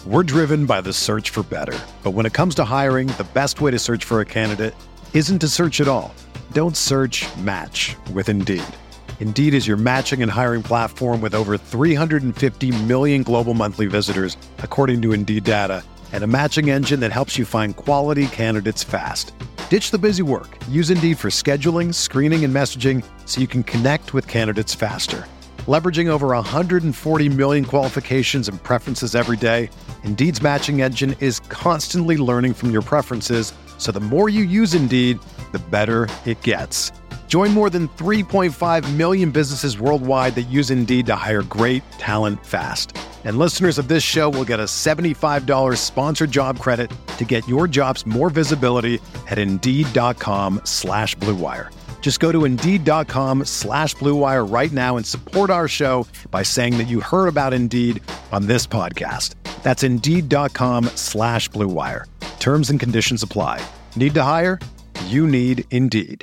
We're driven by the search for better. But when it comes to hiring, the best way to search for a candidate isn't to search at all. Don't search, match with Indeed. Indeed is your matching and hiring platform with over 350 million global monthly visitors, according to Indeed data, and a matching engine that helps you find quality candidates fast. Ditch the busy work. Use Indeed for scheduling, screening, and messaging so you can connect with candidates faster. Leveraging over 140 million qualifications and preferences every day, Indeed's matching engine is constantly learning from your preferences, so the more you use Indeed, the better it gets. Join more than 3.5 million businesses worldwide that use Indeed to hire great talent fast. And listeners of this show will get a $75 sponsored job credit to get your jobs more visibility at Indeed.com/Blue Wire. Just go to Indeed.com/Blue Wire right now and support our show by saying that you heard about Indeed on this podcast. That's Indeed.com/Blue Wire. Terms and conditions apply. Need to hire? You need Indeed.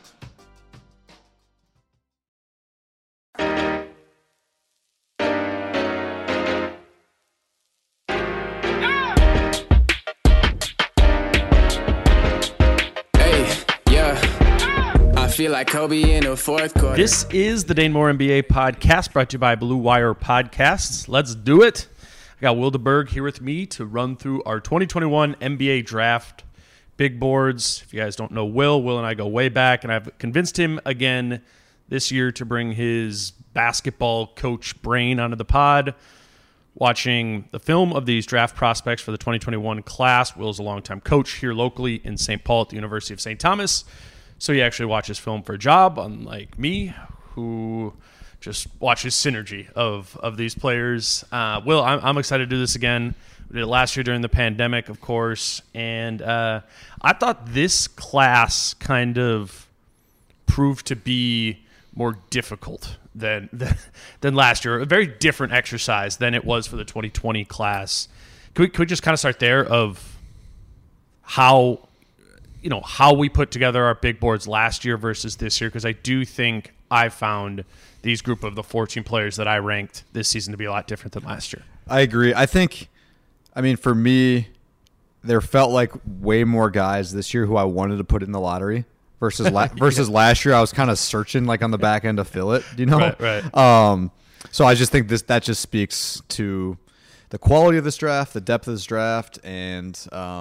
Feel like Kobe in the fourth quarter. This is the Dane Moore NBA podcast brought to you by Blue Wire Podcasts. Let's do it. I got Will DeBerg here with me to run through our 2021 NBA draft big boards. If you guys don't know Will and I go way back, and I've convinced him again this year to bring his basketball coach brain onto the pod. Watching the film of these draft prospects for the 2021 class. Will's a longtime coach here locally in St. Paul at the University of St. Thomas. So he actually watches film for a job, unlike me, who just watches synergy of these players. Will, I'm excited to do this again. We did it last year during the pandemic, of course. And I thought this class kind of proved to be more difficult than last year. A very different exercise than it was for the 2020 class. Could we just kind of start there of how we put together our big boards last year versus this year? Because I do think I found these group of the 14 players that I ranked this season to be a lot different than last year. I agree. For me, there felt like way more guys this year who I wanted to put in the lottery versus last year. I was kind of searching like on the back end to fill it, Right. So I just think that just speaks to the quality of this draft, the depth of this draft, and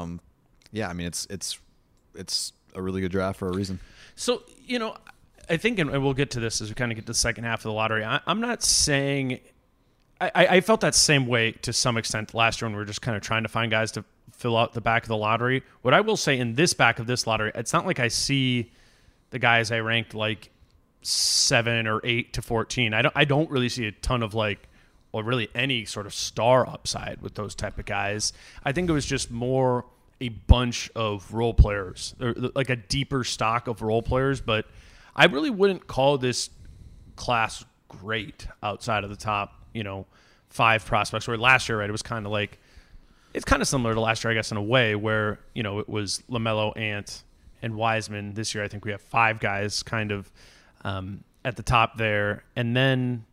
it's a really good draft for a reason. So, I think, and we'll get to this as we kind of get to the second half of the lottery, I'm not saying – I felt that same way to some extent last year when we were just kind of trying to find guys to fill out the back of the lottery. What I will say in this back of this lottery, it's not like I see the guys I ranked like 7 or 8 to 14. I don't really see a ton of really any sort of star upside with those type of guys. I think it was just more – a bunch of role players, like a deeper stock of role players, but I really wouldn't call this class great outside of the top, 5 prospects. Where last year, right, it was kind of like, it's kind of similar to last year, I guess, in a way where, it was LaMelo, Ant, and Wiseman. This year, I think we have 5 guys kind of at the top there. And then,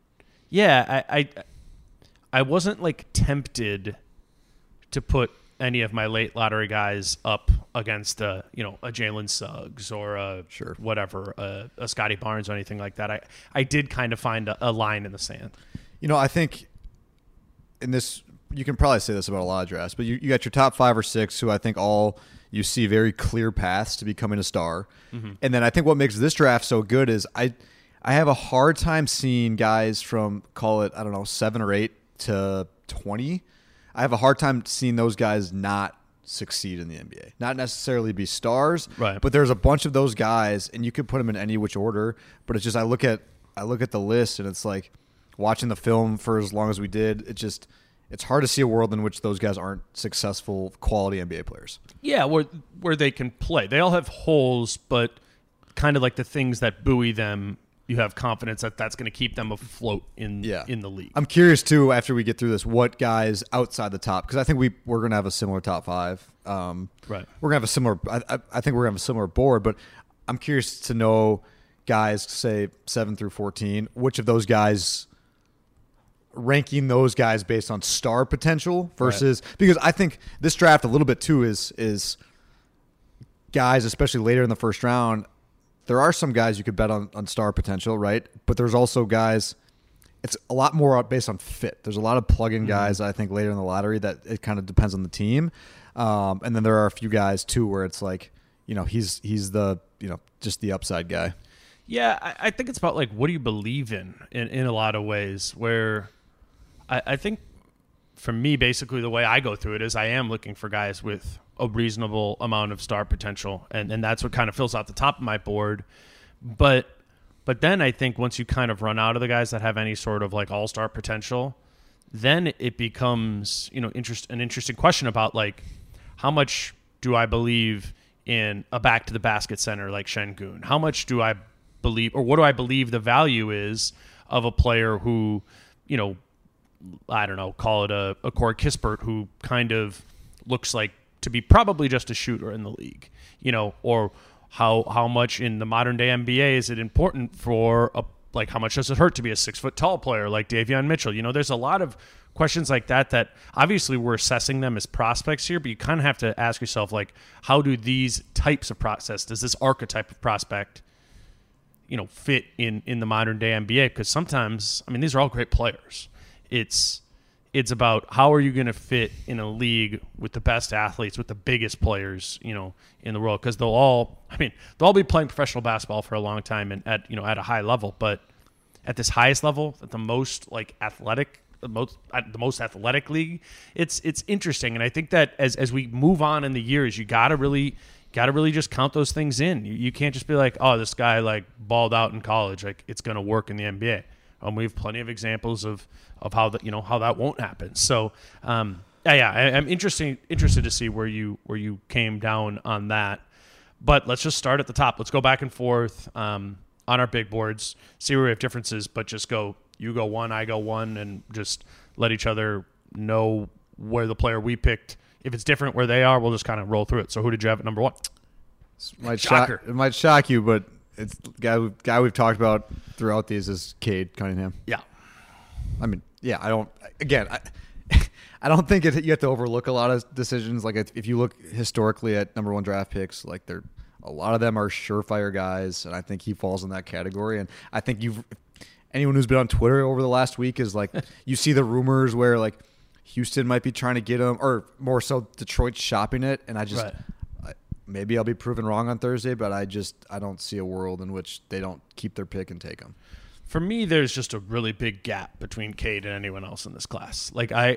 I wasn't tempted to put any of my late lottery guys up against a Jalen Suggs or a Scotty Barnes or anything like that. I did kind of find a line in the sand. I think in this, you can probably say this about a lot of drafts, but you got your top 5 or 6 who I think all you see very clear paths to becoming a star. Mm-hmm. And then I think what makes this draft so good is I have a hard time seeing guys from, call it, 7 or 8 to 20. I have a hard time seeing those guys not succeed in the NBA. Not necessarily be stars, right? But there's a bunch of those guys, and you could put them in any which order. But it's just I look at the list, and it's like watching the film for as long as we did. It's hard to see a world in which those guys aren't successful, quality NBA players. Yeah, where they can play. They all have holes, but kind of like the things that buoy them. You have confidence that that's going to keep them afloat in the league. I'm curious, too, after we get through this, what guys outside the top, because I think we're going to have a similar top 5. Right. We're going to have a similar – I think we're going to have a similar board, but I'm curious to know guys, say, 7 through 14, which of those guys ranking those guys based on star potential versus because I think this draft a little bit too is guys, especially later in the first round. There are some guys you could bet on star potential, right? But there's also guys. It's a lot more based on fit. There's a lot of plug-in guys I think later in the lottery that it kind of depends on the team, and then there are a few guys too where it's like, he's the just the upside guy. Yeah, I think it's about like what do you believe in a lot of ways. Where I think for me, basically the way I go through it is I am looking for guys with a reasonable amount of star potential, and that's what kind of fills out the top of my board, but. But then I think once you kind of run out of the guys that have any sort of like all-star potential, then it becomes, an interesting question about like how much do I believe in a back to the basket center like Şengün? How much do I believe, or what do I believe the value is of a player who, I don't know, call it a Corey Kispert who kind of looks like to be probably just a shooter in the league, or how much in the modern day NBA is it important for how much does it hurt to be a 6 foot tall player like Davion Mitchell? There's a lot of questions like that obviously we're assessing them as prospects here, but you kind of have to ask yourself like, how do these types of process, does this archetype of prospect, fit in the modern day NBA? Because sometimes, these are all great players. It's about how are you going to fit in a league with the best athletes, with the biggest players, in the world, because they'll all be playing professional basketball for a long time and at a high level, but at this highest level, at the most athletic league, it's interesting. And I think that as we move on in the years, you gotta really just count those things in. You can't just be like, oh, this guy like balled out in college, like it's going to work in the NBA. We have plenty of examples of how that how that won't happen. So I'm interested to see where you came down on that. But let's just start at the top. Let's go back and forth on our big boards, see where we have differences, but just go, you go one, I go one, and just let each other know where the player we picked. If it's different where they are, we'll just kind of roll through it. So who did you have at number one? It might shock you, but it's the guy we've talked about throughout these is Cade Cunningham. Yeah. I don't think you have to overlook a lot of decisions. Like if you look historically at number one draft picks, like a lot of them are surefire guys, and I think he falls in that category. And I think anyone who's been on Twitter over the last week is like, you see the rumors where like Houston might be trying to get him, or more so Detroit's shopping it. And maybe I'll be proven wrong on Thursday, but I don't see a world in which they don't keep their pick and take him. For me, there's just a really big gap between Cade and anyone else in this class. Like a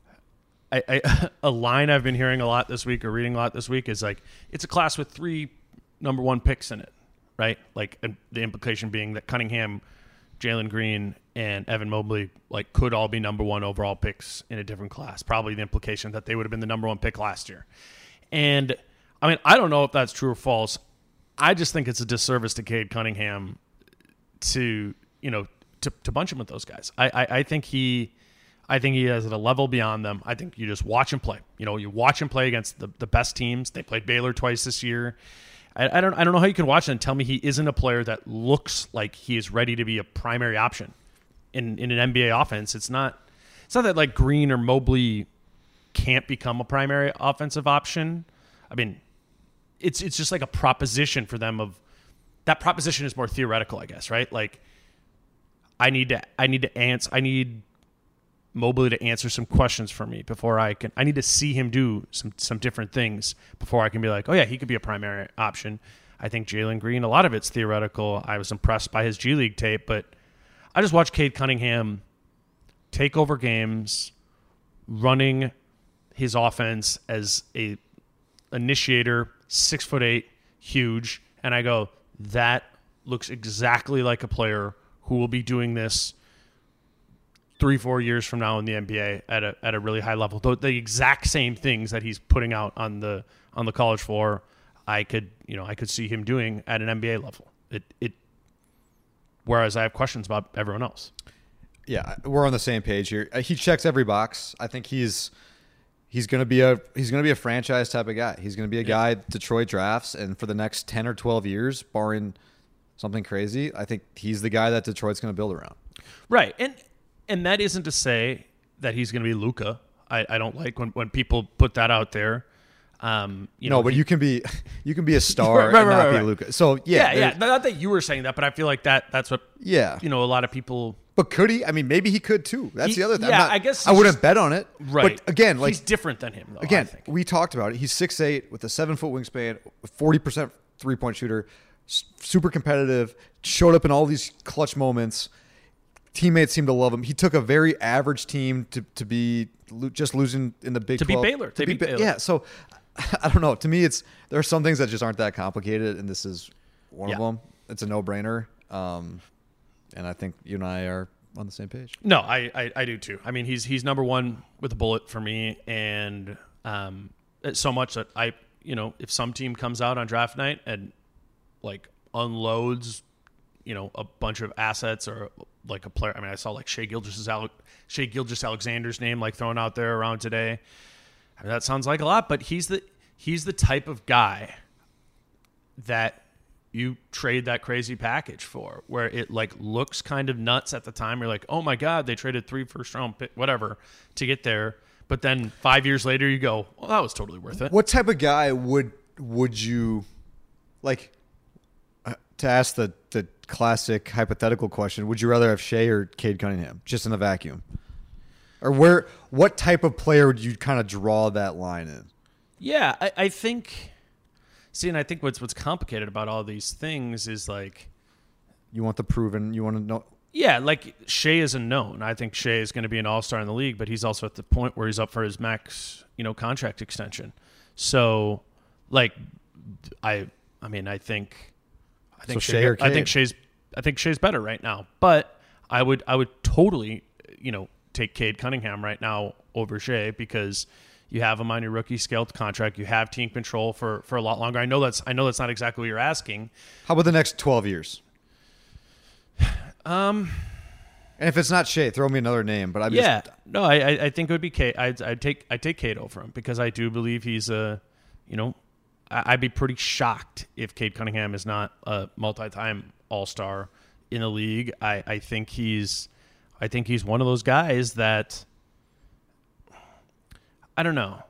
line I've been hearing a lot this week or reading a lot this week is like, it's a class with 3 number one picks in it, right? Like the implication being that Cunningham, Jalen Green, and Evan Mobley like could all be number one overall picks in a different class. Probably the implication that they would have been the number one pick last year. And I don't know if that's true or false. I just think it's a disservice to Cade Cunningham to bunch him with those guys. I think he is at a level beyond them. I think you just watch him play. You watch him play against the best teams. They played Baylor twice this year. I don't know how you can watch it and tell me he isn't a player that looks like he is ready to be a primary option in an NBA offense. It's not that like Green or Mobley can't become a primary offensive option. It's just like a proposition for them. Of that proposition is more theoretical, I guess, right? Like I need Mobley to answer some questions for me before I need to see him do some different things before I can be like, oh yeah, he could be a primary option. I think Jalen Green, a lot of it's theoretical. I was impressed by his G League tape, but I just watched Cade Cunningham take over games, running his offense as a initiator, 6'8", huge, and I go, that looks exactly like a player who will be doing this 3-4 years from now in the NBA at a really high level. The exact same things that he's putting out on the college floor, I could see him doing at an NBA level. Whereas I have questions about everyone else. Yeah, we're on the same page here. He checks every box. I think he's going to be a franchise type of guy. He's going to be a guy Detroit drafts, and for the next 10 or 12 years, barring something crazy, I think he's the guy that Detroit's going to build around. Right. and that isn't to say that he's going to be Luka. I don't like when people put that out there. But you can be a star and not be Luka. So yeah. Not that you were saying that, but I feel like that's what a lot of people. But could he? I mean, maybe he could too. That's the other thing. Yeah, I guess I wouldn't bet on it. Right. But again, he's different than him. Though, again, I think. we talked about it. He's 6'8" with a 7-foot wingspan, 40% 3-point shooter, super competitive. Showed up in all these clutch moments. Teammates seem to love him. He took a very average team to be just losing in the Big 12. Baylor. To beat Baylor. Yeah. So I don't know. To me, there are some things that just aren't that complicated, and this is one of them. It's a no-brainer. And I think you and I are on the same page. No, I do too. I mean, he's number one with a bullet for me, and it's so much that if some team comes out on draft night and like unloads, a bunch of assets or like a player. I mean, I saw like Shai Gilgeous-Alexander's name like thrown out there around today. I mean, that sounds like a lot, but he's the type of guy that you trade that crazy package for, where it like looks kind of nuts at the time. You're like, oh my God, they traded 3 first-round pick, whatever, to get there. But then 5 years later, you go, well, that was totally worth it. What type of guy would you like? To ask the classic hypothetical question, would you rather have Shai or Cade Cunningham, just in a vacuum? Or what type of player would you kind of draw that line in? Yeah, I think. See, and I think what's complicated about all these things is like, you want the proven. You want to know. Yeah, like Shai is a known. I think Shai is going to be an all-star in the league, but he's also at the point where he's up for his max, contract extension. So, like, I think Shai or Cade? I think Shai's better right now, but I would totally, take Cade Cunningham right now over Shai because you have him on your rookie scaled contract. You have team control for a lot longer. I know that's not exactly what you're asking. How about the next 12 years? And if it's not Shai, throw me another name. But I think it would be Cade. I'd take Cade over him because I do believe he's I'd be pretty shocked if Cade Cunningham is not a multi-time All-Star in the league. I think he's one of those guys that I don't know.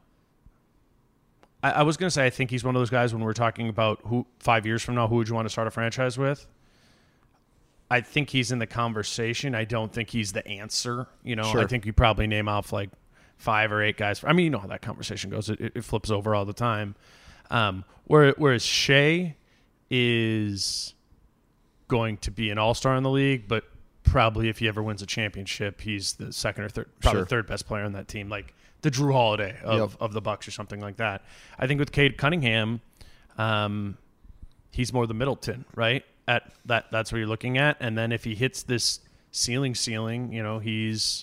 I was going to say I think he's one of those guys when we're talking about who 5 years from now, who would you want to start a franchise with? I think he's in the conversation. I don't think he's the answer. Sure. I think you probably name off like 5 or 8 guys. I mean, you know how that conversation goes. It flips over all the time. Whereas Shai is going to be an all-star in the league, but probably if he ever wins a championship, he's the second or third, probably third best player on that team, like the Drew Holiday of the Bucks or something like that. I think with Cade Cunningham, he's more the Middleton, right? That's what you're looking at. And then if he hits this ceiling, he's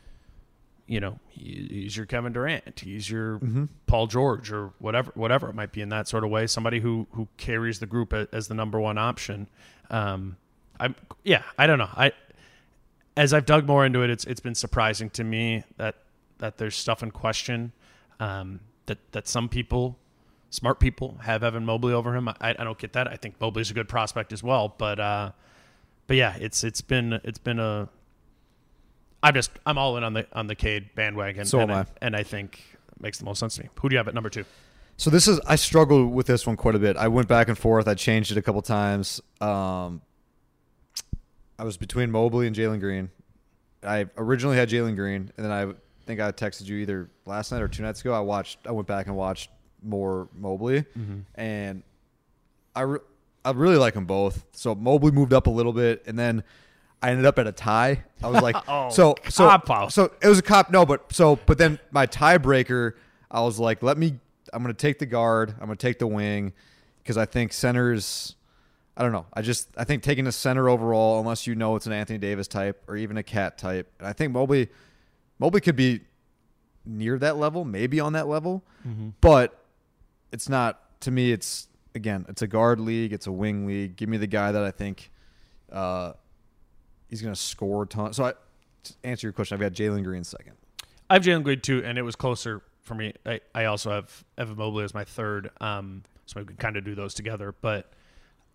your Kevin Durant, he's your Paul George or whatever it might be in that sort of way. Somebody who carries the group as the number one option. I don't know. As I've dug more into it, it's been surprising to me that there's stuff in question, that some people, smart people, have Evan Mobley over him. I don't get that. I think Mobley's a good prospect as well, but yeah, it's been a. I'm all in on the Cade bandwagon. So am I. And I think it makes the most sense to me. Who do you have at number 2? So I struggled with this one quite a bit. I went back and forth. I changed it a couple times. I was between Mobley and Jalen Green. I originally had Jalen Green, and then I think I texted you either last night or 2 nights ago. I went back and watched more Mobley, and I really like them both. So Mobley moved up a little bit, and then I ended up at a tie. I was like, so it was a cop. No, but then my tiebreaker, I was like, I'm going to take the guard. I'm going to take the wing because I think centers, I don't know. I think taking a center overall, unless it's an Anthony Davis type or even a Cat type. And I think Mobley could be near that level, maybe on that level, but it's not, to me, it's a guard league. It's a wing league. Give me the guy that I think, he's going to score a ton. So to answer your question, I've got Jalen Green second. I have Jalen Green too, and it was closer for me. I also have Evan Mobley as my third, so we can kind of do those together. But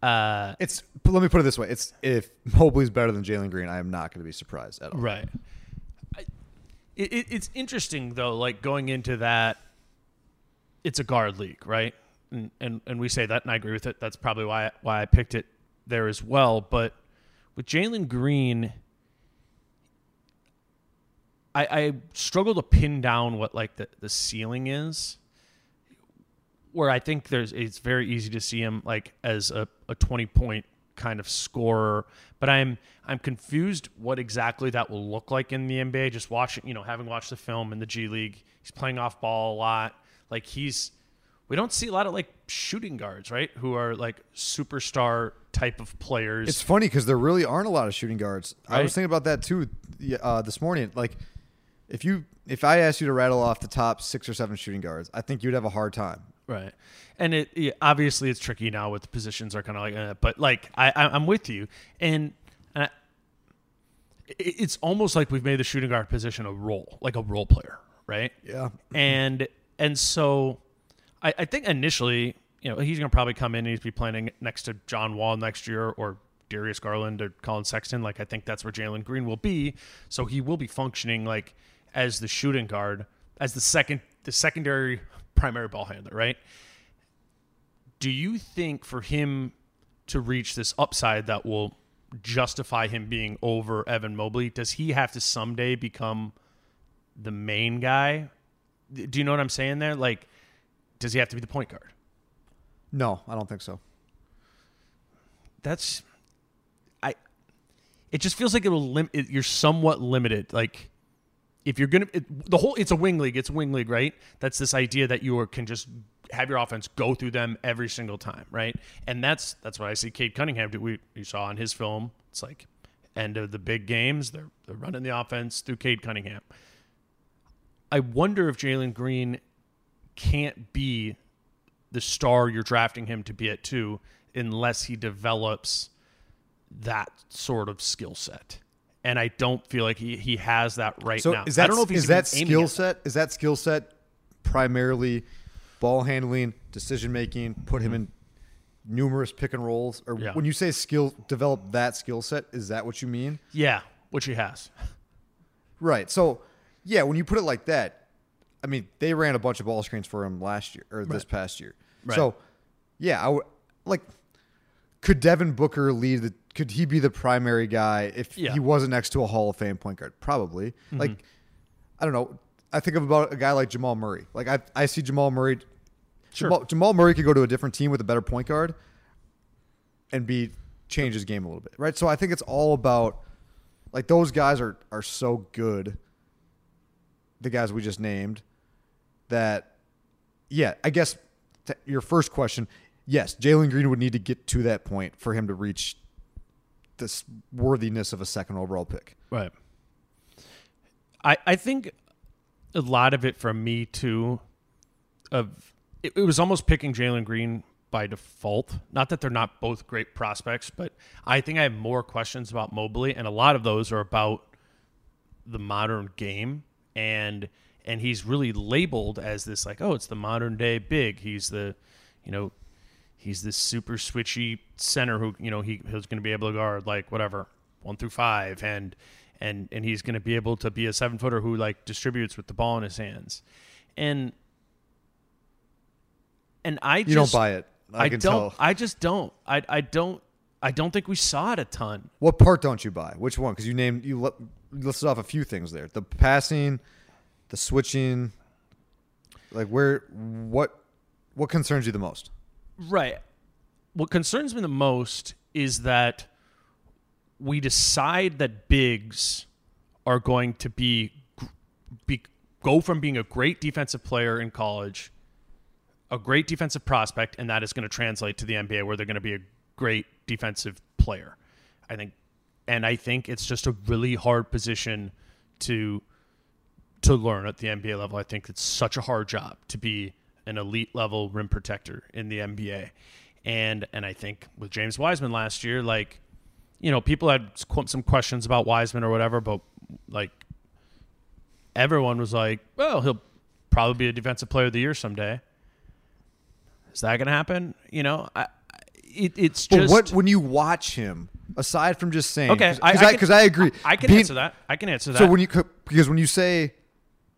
let me put it this way: if Mobley's better than Jalen Green, I am not going to be surprised at all. Right. It's interesting though, like going into that, it's a guard league, right? And we say that, and I agree with it. That's probably why I picked it there as well. But with Jalen Green, I struggle to pin down what like the ceiling is. Where I think it's very easy to see him like as a 20-point kind of scorer, but I'm confused what exactly that will look like in the NBA. Just watching, having watched the film in the G League, he's playing off ball a lot. Like we don't see a lot of like shooting guards, right? Who are like superstar type of players. It's funny because there really aren't a lot of shooting guards. Right? I was thinking about that too this morning. Like if I asked you to rattle off the top 6 or 7 shooting guards, I think you'd have a hard time. Right. And obviously it's tricky now with the positions are kind of like, but like I'm with you. And it's almost like we've made the shooting guard position a role player, right? Yeah. And so I think initially, he's going to probably come in and he's be playing next to John Wall next year or Darius Garland or Colin Sexton. Like I think that's where Jalen Green will be. So he will be functioning like as the shooting guard, as the secondary primary ball handler, right? Do you think for him to reach this upside that will justify him being over Evan Mobley, does he have to someday become the main guy? Do you know what I'm saying there? Like, does he have to be the point guard? No, I don't think so. It just feels like you're somewhat limited. Like, if you're gonna, it's a wing league. It's a wing league, right? That's this idea that you can just have your offense go through them every single time, right? And that's what I see Cade Cunningham do. You saw on his film. It's like end of the big games, they're running the offense through Cade Cunningham. I wonder if Jalen Green can't be the star you're drafting him to be at 2 unless he develops that sort of skill set. And I don't feel like he has that right now. I don't know if he's that skill set primarily ball handling, decision making, put him in numerous pick and rolls? Or when you say develop that skill set, is that what you mean? Yeah, which he has. Right. So, yeah, when you put it like that, I mean, they ran a bunch of ball screens for him last year or this past year. Right. So, yeah, could Devin Booker could he be the primary guy if he wasn't next to a Hall of Fame point guard? Probably. Mm-hmm. Like, I don't know. I think about a guy like Jamal Murray. Like, I see Jamal Murray. Sure. Jamal Murray could go to a different team with a better point guard and change his game a little bit, right? So I think it's all about, like, those guys are so good, the guys we just named, that, yeah, I guess your first question, yes, Jalen Green would need to get to that point for him to reach this worthiness of a second overall pick. Right. I think a lot of it from me, too, it was almost picking Jalen Green by default. Not that they're not both great prospects, but I think I have more questions about Mobley, and a lot of those are about the modern game, and he's really labeled as this, like, oh, it's the modern day big. He's the, he's this super switchy center who, he's going to be able to guard like whatever 1 through 5, and he's going to be able to be a 7-footer who like distributes with the ball in his hands, and I just, you don't buy it. I can don't. tell. I just don't. I don't think we saw it a ton. What part don't you buy? Which one? Because you listed off a few things there: the passing, the switching. Like what concerns you the most? Right. What concerns me the most is that we decide that bigs are going to go from being a great defensive player in college, a great defensive prospect, and that is going to translate to the NBA where they're going to be a great defensive player. I think it's just a really hard position to learn at the NBA level. I think it's such a hard job to be an elite level rim protector in the NBA. And I think with James Wiseman last year, like, people had some questions about Wiseman or whatever, but like everyone was like, well, he'll probably be a defensive player of the year someday. Is that going to happen? It's just. But when you watch him, aside from just saying, okay, because I agree. I can answer that. So when you say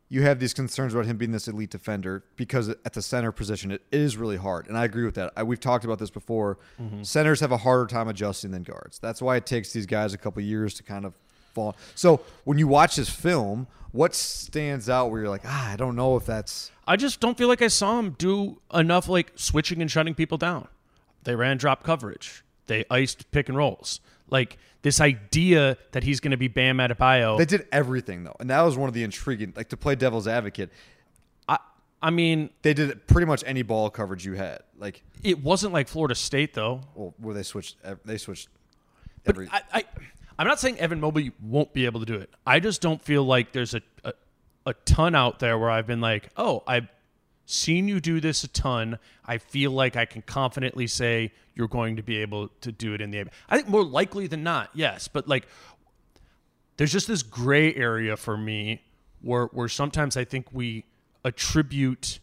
you have these concerns about him being this elite defender because at the center position, it is really hard. And I agree with that. We've talked about this before. Centers have a harder time adjusting than guards. That's why it takes these guys a couple years to kind of fall. So when you watch this film, what stands out where you're like, I don't know if that's... I just don't feel like I saw him do enough like switching and shutting people down. They ran drop coverage. They iced pick and rolls. Like this idea that he's going to be Bam Adebayo. They did everything though, and that was one of the intriguing. Like to play devil's advocate, I mean, they did pretty much any ball coverage you had. Like it wasn't like Florida State though, where they switched. But I'm not saying Evan Mobley won't be able to do it. I just don't feel like there's a ton out there where I've been like, oh, I've seen you do this a ton. I feel like I can confidently say you're going to be able to do it in the NBA. I think more likely than not, yes. But like, there's just this gray area for me where sometimes I think we attribute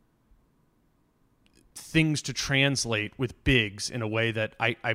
things to translate with bigs in a way that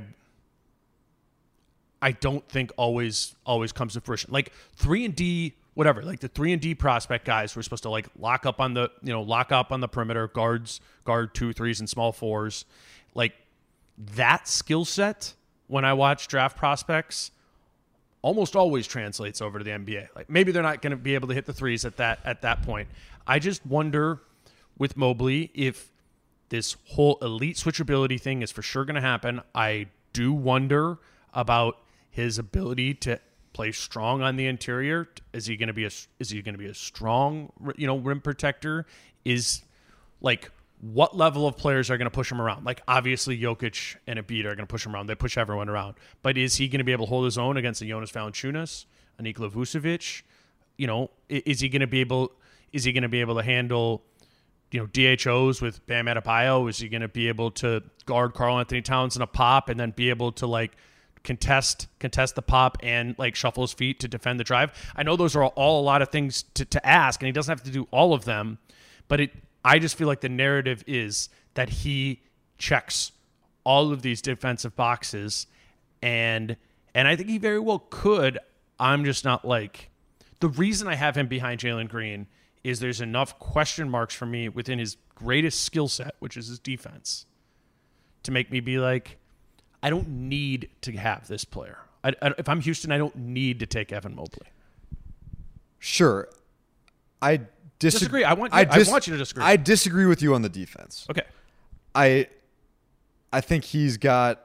I don't think always comes to fruition. Like 3-and-D, whatever, like the 3-and-D prospect guys were supposed to like lock up on the perimeter, guard 2 3s and small 4s. Like that skill set when I watch draft prospects almost always translates over to the NBA. Like maybe they're not going to be able to hit the threes at that point. I just wonder with Mobley if this whole elite switchability thing is for sure going to happen. I do wonder about his ability to play strong on the interior. Is he going to be a strong, rim protector? Is like what level of players are going to push him around? Like obviously Jokic and Embiid are going to push him around. They push everyone around. But is he going to be able to hold his own against a Jonas Valanciunas, a Nikola Vucevic? Is he going to be able to handle DHOs with Bam Adebayo? Is he going to be able to guard Karl Anthony Towns in a pop and then be able to like contest the pop and like shuffle his feet to defend the drive? I know those are all a lot of things to ask, and he doesn't have to do all of them, but I just feel like the narrative is that he checks all of these defensive boxes, and I think he very well could. I'm just not like, the reason I have him behind Jalen Green is there's enough question marks for me within his greatest skill set, which is his defense, to make me be like, I don't need to have this player. If I'm Houston, I don't need to take Evan Mobley. Sure. I disagree. I want you to disagree. I disagree with you on the defense. Okay. I think he's got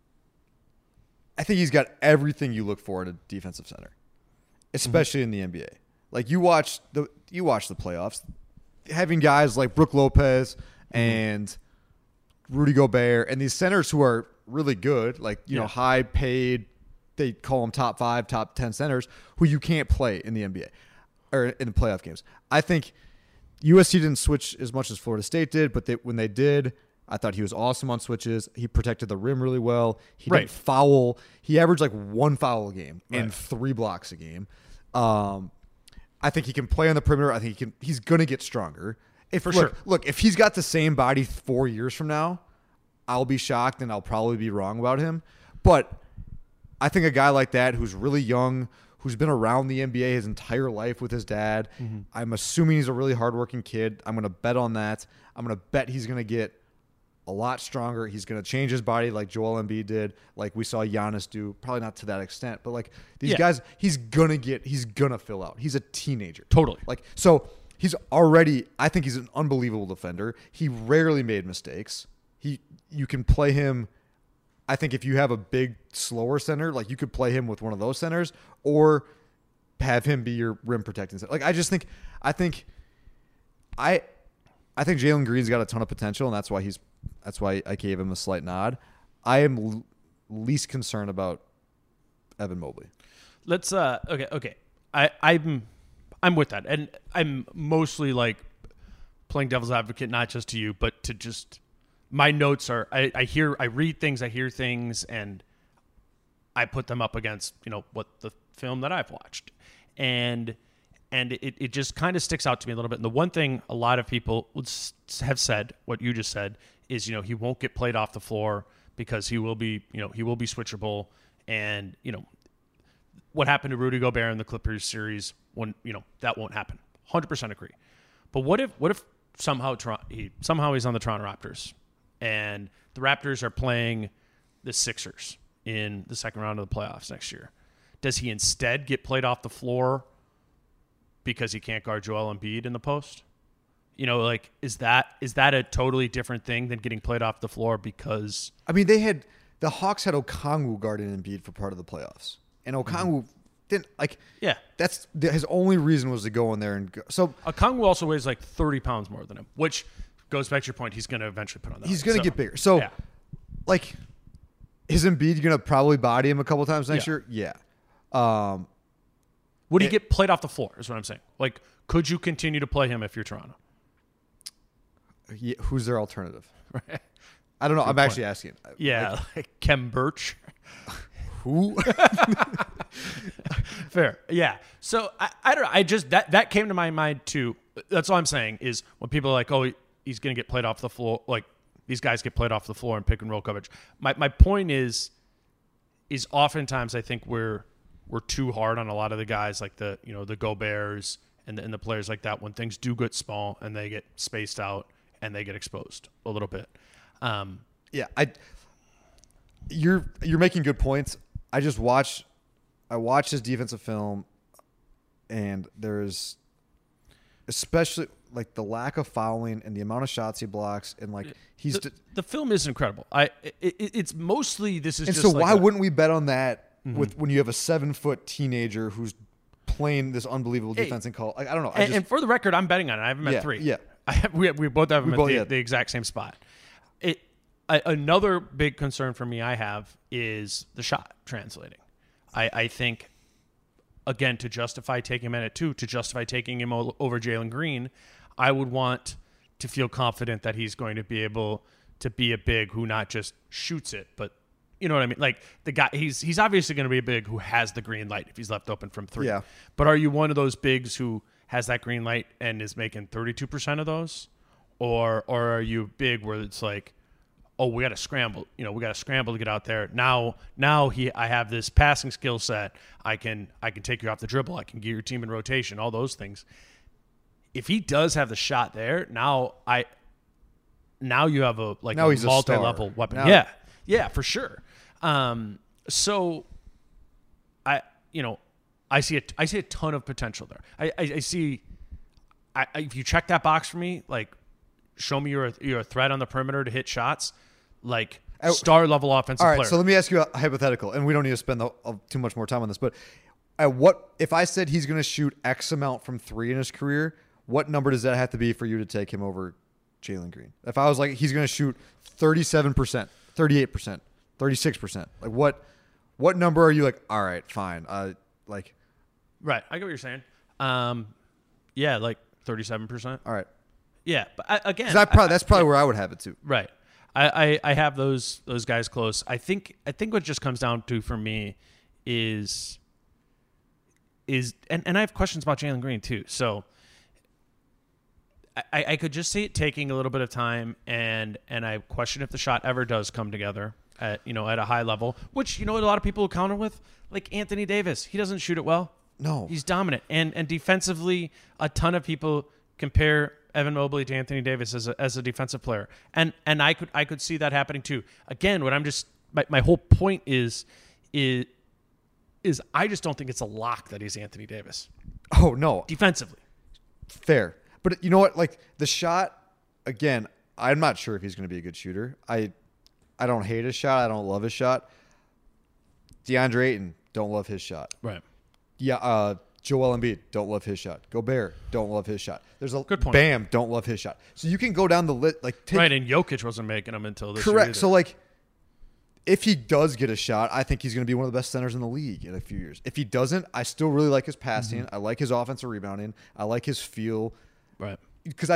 everything you look for in a defensive center, especially in the NBA. Like you watch the playoffs, having guys like Brook Lopez and Rudy Gobert and these centers who are really good, like high paid, they call them top 5, top 10 centers who you can't play in the NBA or in the playoff games. I think USC didn't switch as much as Florida State did, but when they did, I thought he was awesome on switches. He protected the rim really well. He didn't foul. He averaged like 1 foul a game and 3 blocks a game. I think he can play on the perimeter. I think he's going to get stronger. Look, if he's got the same body 4 years from now, I'll be shocked and I'll probably be wrong about him. But I think a guy like that who's really young, who's been around the NBA his entire life with his dad, I'm assuming he's a really hardworking kid. I'm going to bet on that. I'm going to bet he's going to get a lot stronger. He's going to change his body like Joel Embiid did, like we saw Giannis do. Probably not to that extent, but like these guys, he's going to fill out. He's a teenager. Totally. Like, so I think he's an unbelievable defender. He rarely made mistakes. You can play him. I think if you have a big, slower center, like you could play him with one of those centers or have him be your rim protecting center. Like I think Jalen Green's got a ton of potential, and that's why I gave him a slight nod. I am least concerned about Evan Mobley. Let's okay. I'm with that, and I'm mostly like playing devil's advocate, not just to you, but to just. My notes are I read things, I hear things, and I put them up against what the film that I've watched, and it just kind of sticks out to me a little bit. And the one thing a lot of people have said, what you just said, is he won't get played off the floor because he will be switchable, and what happened to Rudy Gobert in the Clippers series, when that won't happen. 100% agree. But what if somehow he's on the Toronto Raptors and the Raptors are playing the Sixers in the second round of the playoffs next year? Does he instead get played off the floor because he can't guard Joel Embiid in the post? You know, like, is that a totally different thing than getting played off the floor because... I mean, the Hawks had Okongwu guarding Embiid for part of the playoffs. And Okongwu didn't, like... Yeah. That's his only reason was to go in there and go. So Okongwu also weighs like 30 pounds more than him, which goes back to your point. He's going to eventually put on that. He's going to get bigger. So, yeah. like, is Embiid going to probably body him a couple times next year? Yeah. Would he get played off the floor is what I'm saying. Like, could you continue to play him if you're Toronto? Yeah, who's their alternative? I don't know. I'm actually asking. Yeah, like Kem Birch. Who? Fair. Yeah. So I don't know. I just that came to my mind too. That's all I'm saying is when people are like, oh, he's going to get played off the floor. Like these guys get played off the floor in pick and roll coverage. My point is oftentimes I think we're too hard on a lot of the guys like the Goberts and the players like that when things do get small and they get spaced out and they get exposed a little bit. Yeah, you're making good points. I watched his defensive film, and there's especially like the lack of fouling and the amount of shots he blocks, and like the film is incredible. It's mostly this is. And just so like why wouldn't we bet on that with when you have a 7-foot teenager who's playing this unbelievable defense and call? Like, I don't know. And for the record, I'm betting on it. I have him at 3. Yeah. We both have him at the exact same spot. Another big concern for me I have is the shot translating. I think, again, to justify taking him at 2, to justify taking him over Jalen Green, I would want to feel confident that he's going to be able to be a big who not just shoots it, but you know what I mean? Like the guy, he's obviously going to be a big who has the green light if he's left open from 3. Yeah. But are you one of those bigs who has that green light and is making 32% of those? Or are you big where it's like, oh, we got to scramble. You know, we got to scramble to get out there. Now I have this passing skill set. I can take you off the dribble. I can get your team in rotation. All those things. If he does have the shot there, now you have a multi-level weapon. Now, yeah, for sure. So I see a ton of potential there. I see. If you check that box for me, like show me you're a threat on the perimeter to hit shots. Like star level offensive player. All right, so let me ask you a hypothetical, and we don't need to spend too much more time on this. But if I said he's going to shoot X amount from 3 in his career, what number does that have to be for you to take him over Jalen Green? If I was like he's going to shoot 37%, 38%, 36%, like what number are you like? All right, fine. Like, right, I get what you're saying. Yeah, like 37%. All right. Yeah, but again, that's probably where I would have it too. Right. I have those guys close. I think what it just comes down to for me is and I have questions about Jalen Green too. So I could just see it taking a little bit of time, and I question if the shot ever does come together at a high level. Which a lot of people counter with, like Anthony Davis. He doesn't shoot it well. No, he's dominant, and defensively, a ton of people compare Evan Mobley to Anthony Davis as a defensive player, and I could see that happening too. Again, what I'm just my whole point is I just don't think it's a lock that he's Anthony Davis. Oh no, defensively, fair, but you know what? Like the shot, again, I'm not sure if he's going to be a good shooter. I don't hate his shot. I don't love his shot. DeAndre Ayton, don't love his shot. Right. Yeah. Joel Embiid, don't love his shot. Gobert, don't love his shot. There's a good point. Bam, don't love his shot. So you can go down the list, right. And Jokic wasn't making them until this correct. year So like, if he does get a shot, I think he's going to be one of the best centers in the league in a few years. If he doesn't, I still really like his passing. I like his offensive rebounding. I like his feel. Right. Because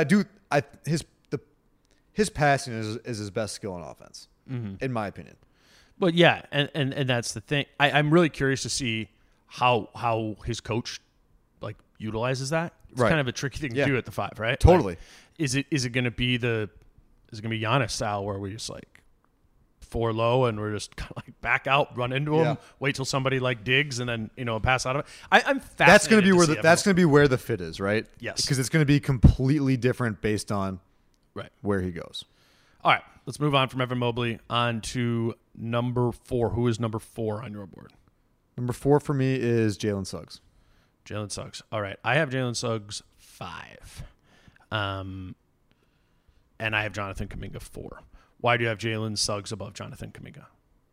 his passing is his best skill on offense, in my opinion. But yeah, and that's the thing. I'm really curious to see how his coach like utilizes that. It's kind of a tricky thing to do at the 5, right? Totally. Like, is it going to be Giannis style where we just like 4 low, and we're just kind of like back out, run into him, Yeah. wait till somebody like digs, and then pass out of it. I'm fascinated. That's going to be where see that's going to be where the fit is, right? Yes. Because it's going to be completely different based on right. where he goes. All right, let's move on from Evan Mobley on to number 4. Who is number 4 on your board? Number 4 for me is Jalen Suggs. Jalen Suggs. All right, I have Jalen Suggs 5. And I have Jonathan Kuminga 4. Why do you have Jalen Suggs above Jonathan Kuminga?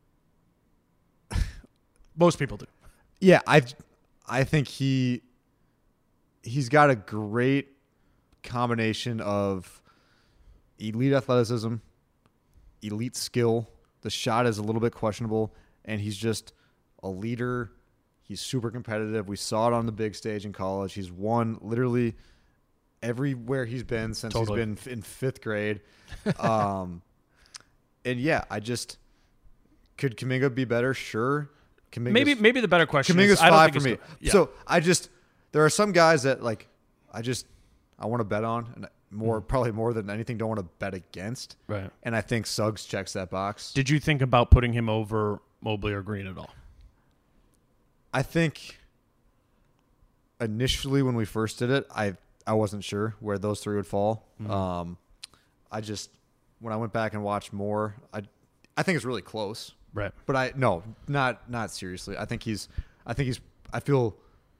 Most people do. Yeah, I think he's got a great combination of elite athleticism, elite skill. The shot is a little bit questionable, and he's just a leader. He's super competitive. We saw it on the big stage in college. He's won literally everywhere he's been since he's been in 5th grade. And yeah, could Kuminga be better? Sure. Maybe the better question Kuminga's is, I don't 5 think for me. Yeah. So there are some guys that like I want to bet on, and probably more than anything, don't want to bet against. Right. And I think Suggs checks that box. Did you think about putting him over Mobley or Green at all? I think initially when we first did it, I wasn't sure where those 3 would fall. When I went back and watched more, I think it's really close. Right. But not seriously. I feel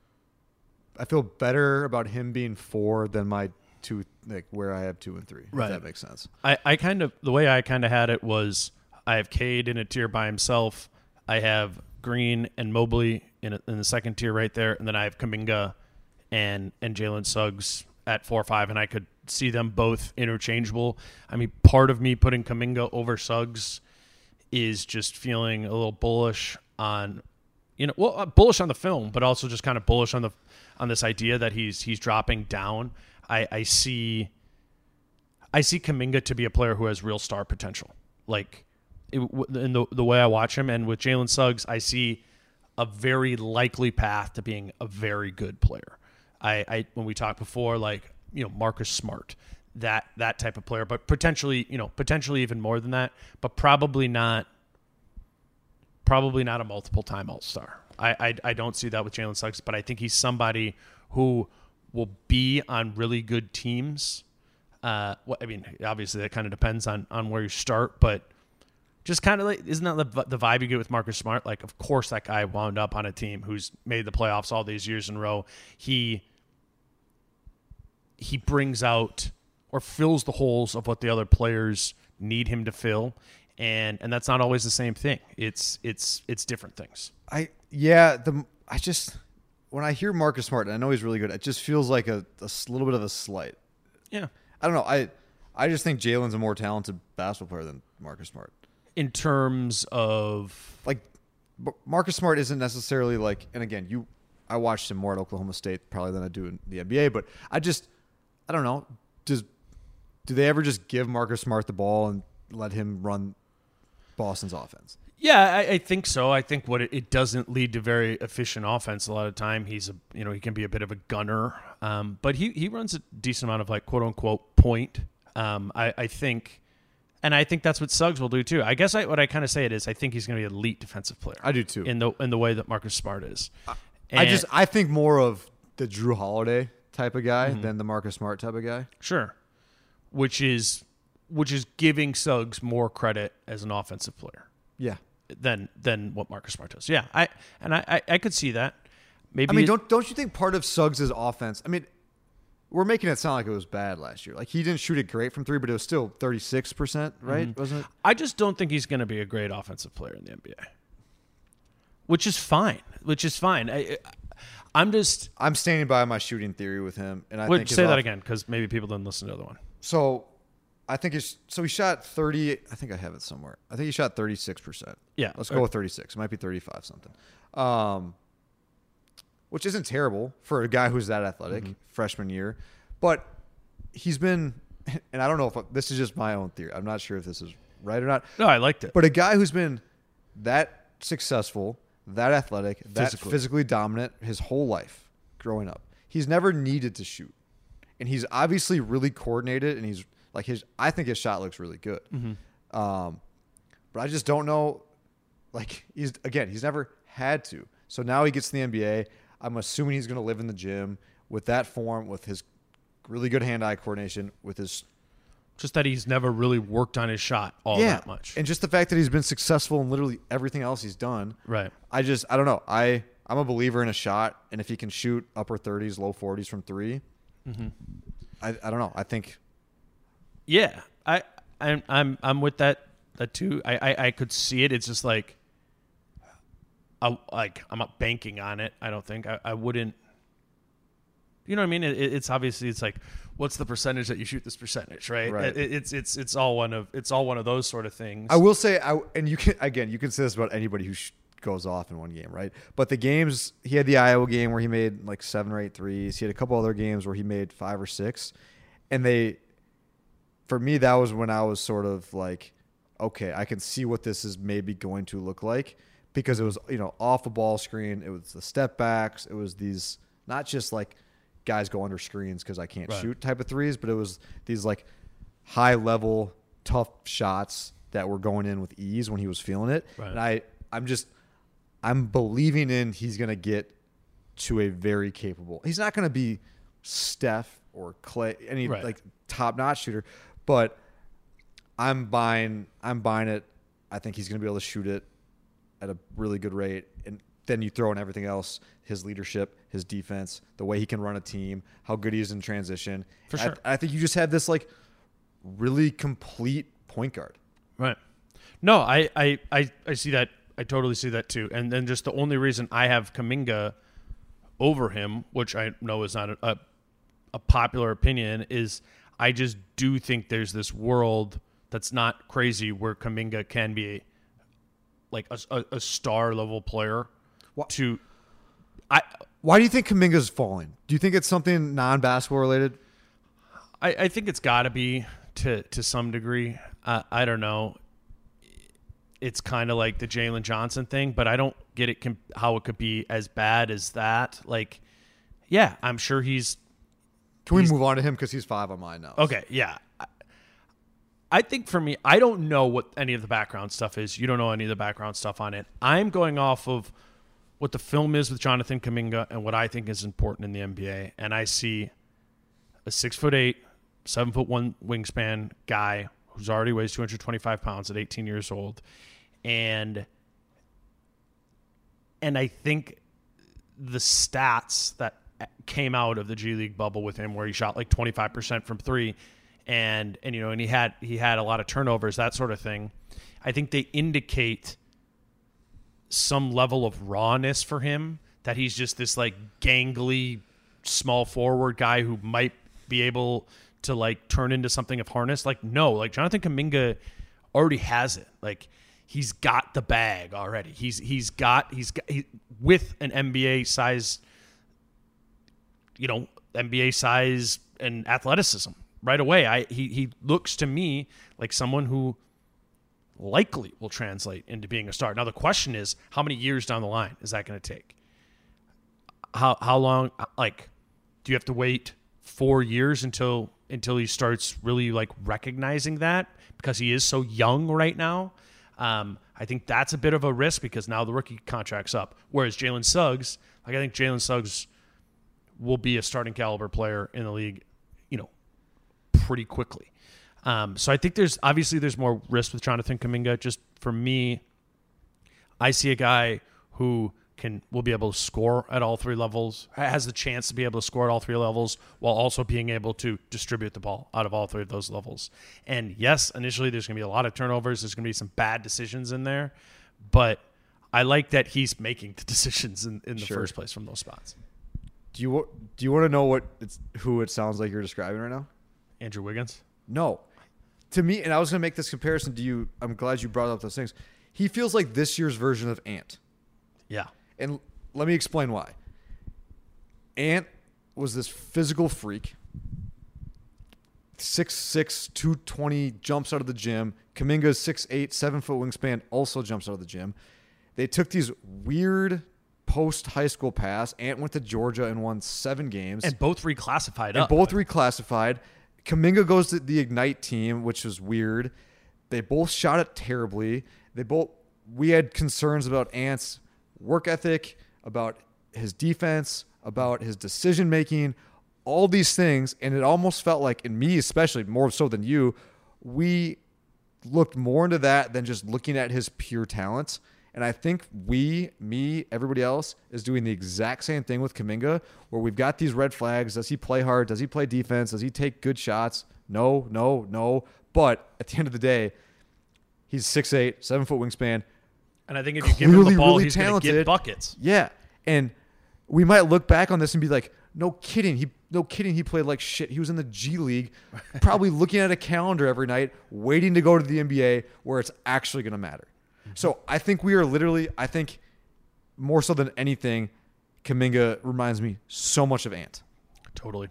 better about him being 4 than my 2, like where I have 2 and 3. Right. If that makes sense. I kind of, the way I kind of had it was I have Cade in a tier by himself. I have Green and Mobley in the second tier right there, and then I have Kuminga and Jalen Suggs at 4 or 5, and I could see them both interchangeable. I mean, part of me putting Kuminga over Suggs is just feeling a little bullish on, bullish on the film, but also just kind of bullish on this idea that he's dropping down. I see Kuminga to be a player who has real star potential, like in the way I watch him, and with Jalen Suggs, I see a very likely path to being a very good player. I when we talked before, like Marcus Smart, that type of player, but potentially even more than that, but probably not a multiple time All-Star. I don't see that with Jalen Suggs, but I think he's somebody who will be on really good teams. Obviously that kind of depends on where you start, but just kind of like, isn't that the vibe you get with Marcus Smart? Like, of course that guy wound up on a team who's made the playoffs all these years in a row. He brings out or fills the holes of what the other players need him to fill, and that's not always the same thing. It's different things. When I hear Marcus Smart, and I know he's really good, it just feels like a little bit of a slight. Yeah. I don't know. I just think Jalen's a more talented basketball player than Marcus Smart. In terms of like, Marcus Smart isn't necessarily like, and again, I watched him more at Oklahoma State probably than I do in the NBA, but I don't know. Do they ever just give Marcus Smart the ball and let him run Boston's offense? Yeah, I think so. I think it doesn't lead to very efficient offense a lot of time. He can be a bit of a gunner, but he runs a decent amount of like quote unquote point. I think that's what Suggs will do too. I guess what I kind of say it is I think he's going to be an elite defensive player. I do too. In the way that Marcus Smart is. I think more of the Drew Holiday type of guy than the Marcus Smart type of guy. Sure, which is giving Suggs more credit as an offensive player. Yeah. Than what Marcus Smart does. Yeah, I could see that. Maybe. I mean, don't you think part of Suggs' offense? I mean, we're making it sound like it was bad last year. Like, he didn't shoot it great from 3, but it was still 36%, right? Wasn't it? I just don't think he's going to be a great offensive player in the NBA, which is fine. I'm standing by my shooting theory with him, and I think say that again because maybe people didn't listen to the other one. So I think he shot 30. I think I have it somewhere. I think he shot 36%. Yeah. Let's go with 36. It might be 35 something. Which isn't terrible for a guy who's that athletic, freshman year. But he's been, and I don't know if this is just my own theory. I'm not sure if this is right or not. No, I liked it. But a guy who's been that successful, that athletic, that physically dominant his whole life growing up, he's never needed to shoot. And he's obviously really coordinated, and he's like I think his shot looks really good. but I just don't know. Like, he's never had to. So now he gets to the NBA. I'm assuming he's going to live in the gym with that form, with his really good hand-eye coordination, with his... Just that he's never really worked on his shot that much. And just the fact that he's been successful in literally everything else he's done. Right. I don't know. I'm a believer in a shot, and if he can shoot upper 30s, low 40s from three, I don't know. I think... Yeah. I'm with that too. I could see it. It's just like... I'm not banking on it. I don't think I wouldn't. You know what I mean? It's obviously it's like, what's the percentage that you shoot this percentage, right? Right. It's all one of those sort of things. I will say, and you can say this about anybody who goes off in one game, right? But the games, he had the Iowa game where he made like 7 or 8 threes. He had a couple other games where he made 5 or 6, and for me, that was when I was sort of like, okay, I can see what this is maybe going to look like. Because it was, off a ball screen. It was the step backs. It was these, not just like guys go under screens because I can't shoot type of threes, but it was these like high level, tough shots that were going in with ease when he was feeling it. Right. And I'm believing in he's going to get to a very capable. He's not going to be Steph or Clay, any like top notch shooter, but I'm buying it. I think he's going to be able to shoot it at a really good rate, and then you throw in everything else, his leadership, his defense, the way he can run a team, how good he is in transition. For sure. I think you just have this like really complete point guard. Right. No, I see that. I totally see that too. And then just the only reason I have Kuminga over him, which I know is not a popular opinion, is I just do think there's this world that's not crazy where Kuminga can be like a star level player. Why do you think Kuminga's falling? Do you think it's something non-basketball related? I think it's got to be to some degree. I don't know. It's kind of like the Jalen Johnson thing, but I don't get it how it could be as bad as that. Like, yeah, I'm sure he's... Can we move on to him because he's 5 on mine now? Okay, yeah. I think for me, I don't know what any of the background stuff is. You don't know any of the background stuff on it. I'm going off of what the film is with Jonathan Kuminga and what I think is important in the NBA. And I see a 6'8", 7'1" wingspan guy who's already weighs 225 pounds at 18 years old. And I think the stats that came out of the G League bubble with him, where he shot like 25% from three, and he had a lot of turnovers, that sort of thing. I think they indicate some level of rawness for him, that he's just this like gangly small forward guy who might be able to like turn into something of harness. Like, no, like Jonathan Kuminga already has it. Like, he's got the bag already. He's got with an NBA size, NBA size and athleticism right away. He looks to me like someone who likely will translate into being a star. Now the question is, how many years down the line is that going to take? How long? Like, do you have to wait 4 years until he starts really like recognizing that, because he is so young right now? I think that's a bit of a risk, because now the rookie contract's up. Whereas Jalen Suggs, I think Jalen Suggs will be a starting caliber player in the league, pretty quickly. So I think there's more risk with Jonathan Kuminga. Just for me, I see a guy who will be able to score at all three levels, has the chance to be able to score at all three levels, while also being able to distribute the ball out of all three of those levels. And yes, initially there's going to be a lot of turnovers. There's going to be some bad decisions in there, but I like that he's making the decisions in the first place from those spots. Do you want to know who it sounds like you're describing right now? Andrew Wiggins? No. To me, and I was going to make this comparison to you. I'm glad you brought up those things. He feels like this year's version of Ant. Yeah. And let me explain why. Ant was this physical freak. 6'6", 220, jumps out of the gym. Kuminga's 6'8", 7-foot wingspan, also jumps out of the gym. They took these weird post-high school paths. Ant went to Georgia and won 7 games. And both reclassified reclassified. Kuminga goes to the Ignite team, which was weird. They both shot it terribly. We had concerns about Ant's work ethic, about his defense, about his decision making, all these things, and it almost felt like, and me especially, more so than you, we looked more into that than just looking at his pure talent. And I think everybody else is doing the exact same thing with Kuminga, where we've got these red flags. Does he play hard? Does he play defense? Does he take good shots? No. But at the end of the day, he's 6'8", 7-foot wingspan. And I think if you give him the ball, really he's going to get buckets. Yeah. And we might look back on this and be like, no kidding. He played like shit. He was in the G League, probably looking at a calendar every night, waiting to go to the NBA where it's actually going to matter. So I think I think more so than anything, Kuminga reminds me so much of Ant. Totally.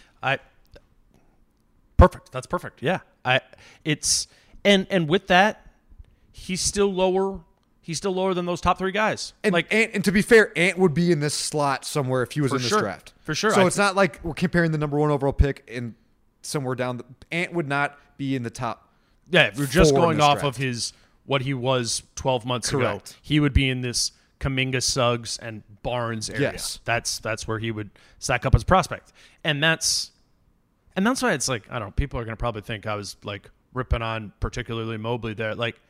Perfect. That's perfect. Yeah. And with that, he's still lower. He's still lower than those top 3 guys. And to be fair, Ant would be in this slot somewhere if he was in this draft. For sure. So it's not like we're comparing the number 1 overall pick and somewhere down. Ant would not be in the top. Yeah, if we're just going off draft. of what he was 12 months Correct. ago. He would be in this Kuminga, Suggs, and Barnes area. Yes. That's where he would stack up as prospect. And that's why it's like, I don't know, people are going to probably think I was like ripping on particularly Mobley there. Like,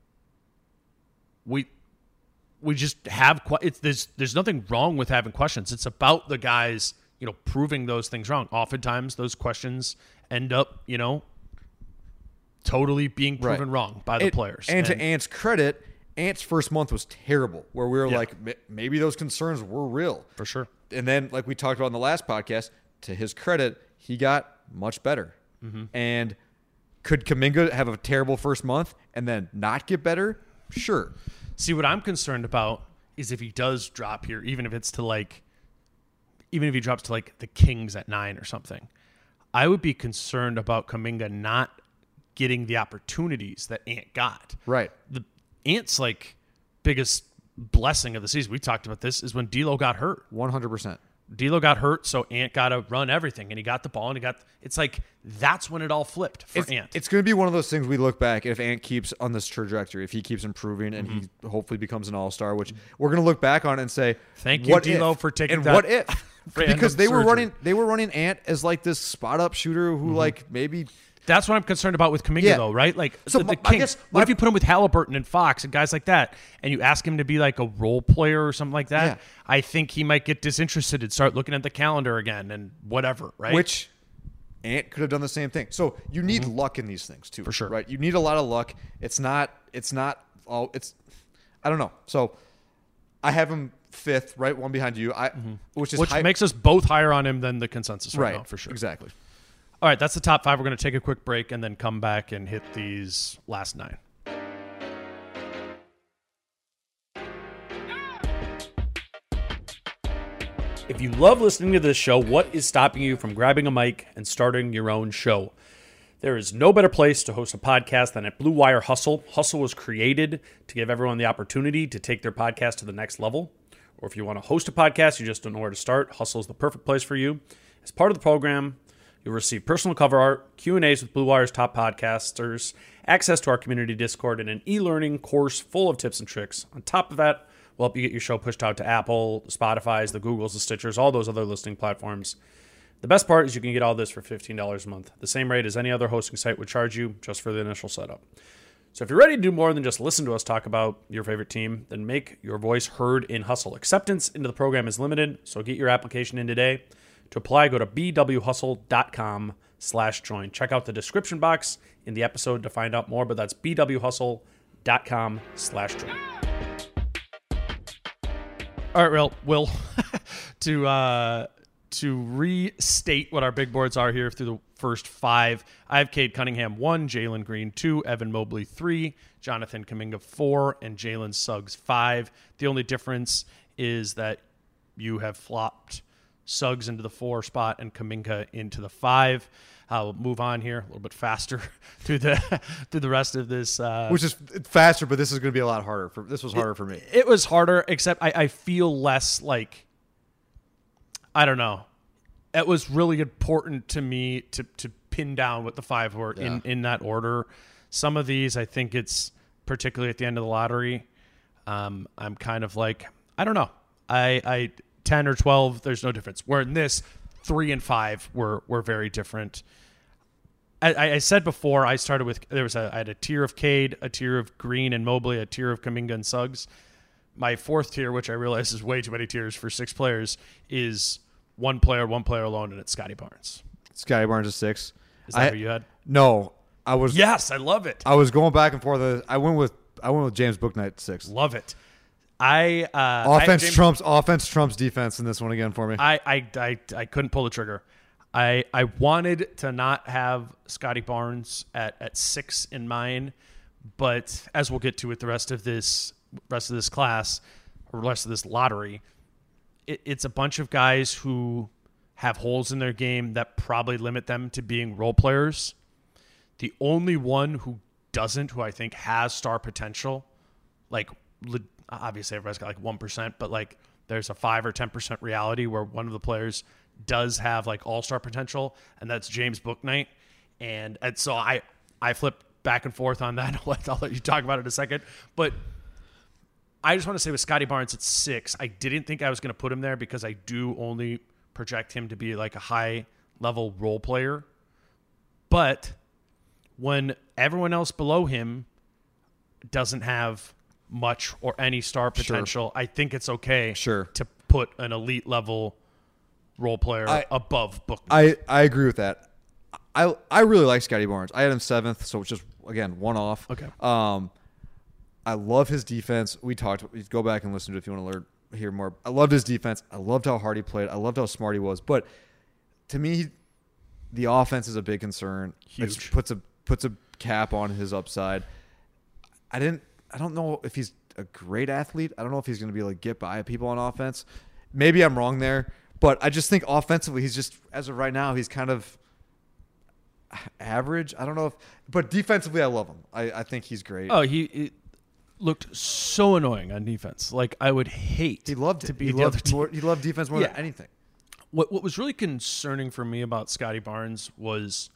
we just have there's nothing wrong with having questions. It's about the guys, proving those things wrong. Oftentimes those questions end up, totally being proven wrong by the players. And to Ant's credit, Ant's first month was terrible, where we were like, maybe those concerns were real. For sure. And then, like we talked about in the last podcast, to his credit, he got much better. Mm-hmm. And could Kuminga have a terrible first month and then not get better? Sure. See, what I'm concerned about is if he does drop here, even if he drops to like the Kings at 9 or something, I would be concerned about Kuminga not getting the opportunities that Ant got. Right. The Ant's like biggest blessing of the season, we talked about this, is when D'Lo got hurt. 100%. D'Lo got hurt, so Ant got to run everything, and he got the ball, and it's like that's when it all flipped for Ant. It's going to be one of those things we look back, if Ant keeps on this trajectory, if he keeps improving and he hopefully becomes an all-star, which we're going to look back on and say, thank you, D'Lo, for taking and that. What if? Because they were surgery. running Ant as like this spot-up shooter who like maybe. That's what I'm concerned about with Kuminga, though, right? Like, so the Kings, what if you put him with Halliburton and Fox and guys like that, and you ask him to be like a role player or something like that? Yeah. I think he might get disinterested and start looking at the calendar again and whatever, right? Which Ant could have done the same thing. So you need luck in these things too, for sure, right? You need a lot of luck. It's not I don't know. So I have him 5th, right, one behind you. Which makes us both higher on him than the consensus right now, for sure. Exactly. All right, that's the top 5. We're going to take a quick break and then come back and hit these last 9. If you love listening to this show, what is stopping you from grabbing a mic and starting your own show? There is no better place to host a podcast than at Blue Wire Hustle. Hustle was created to give everyone the opportunity to take their podcast to the next level. Or if you want to host a podcast, you just don't know where to start, Hustle is the perfect place for you. As part of the program, you'll receive personal cover art, Q&As with Blue Wire's top podcasters, access to our community Discord, and an e-learning course full of tips and tricks. On top of that, we'll help you get your show pushed out to Apple, the Spotify's, the Googles, the Stitchers, all those other listening platforms. The best part is you can get all this for $15 a month, the same rate as any other hosting site would charge you just for the initial setup. So if you're ready to do more than just listen to us talk about your favorite team, then make your voice heard in Hustle. Acceptance into the program is limited, so get your application in today. To apply, go to bwhustle.com/join. Check out the description box in the episode to find out more, but that's bwhustle.com/join. All right, Will, to restate what our big boards are here through the first 5, I have Cade Cunningham 1, Jalen Green 2, Evan Mobley 3, Jonathan Kuminga 4, and Jalen Suggs 5. The only difference is that you have flopped Suggs into the 4 spot and Kuminga into the 5. I'll move on here a little bit faster through the rest of this. Which is faster, but this is going to be a lot harder. This was harder for me. It was harder, except I feel less like, I don't know. It was really important to me to pin down what the 5 were in that order. Some of these, I think it's particularly at the end of the lottery, I'm kind of like, I don't know. I 10 or 12, there's no difference. Where in this, 3 and 5 were very different. I said before, I started with, I had a tier of Cade, a tier of Green and Mobley, a tier of Kuminga and Suggs. My fourth tier, which I realize is way too many tiers for 6 players, is one player alone, and it's Scotty Barnes. Scotty Barnes is 6. Is that who you had? No, I was. Yes, I love it. I was going back and forth. I went with James Bouknight 6. Love it. Offense trumps defense in this one again for me. I couldn't pull the trigger. I wanted to not have Scotty Barnes at 6 in mine, but as we'll get to with the rest of this class or rest of this lottery, it's a bunch of guys who have holes in their game that probably limit them to being role players. The only one who doesn't, who I think has star potential, like obviously everybody's got like 1%, but like there's a 5 or 10% reality where one of the players does have like all-star potential, and that's James Bouknight. And so I flipped back and forth on that. I'll let you talk about it in a second. But I just want to say with Scotty Barnes at 6, I didn't think I was going to put him there because I do only project him to be like a high-level role player. But when everyone else below him doesn't have much or any star potential, I think it's okay to put an elite level role player above Bouknight. I agree with that. I really like Scotty Barnes. I had him 7th, so it's just, again, one off. Okay. I love his defense. We talked. Go back and listen to it if you want to hear more. I loved his defense. I loved how hard he played. I loved how smart he was. But to me, the offense is a big concern. Huge. It puts a cap on his upside. I don't know if he's a great athlete. I don't know if he's going to be able to get by people on offense. Maybe I'm wrong there, but I just think offensively, he's just, as of right now, he's kind of average. I don't know but defensively, I love him. I think he's great. Oh, he looked so annoying on defense. Like I would hate. He loved to it. be He the other team. loved defense more than anything. What was really concerning for me about Scotty Barnes was,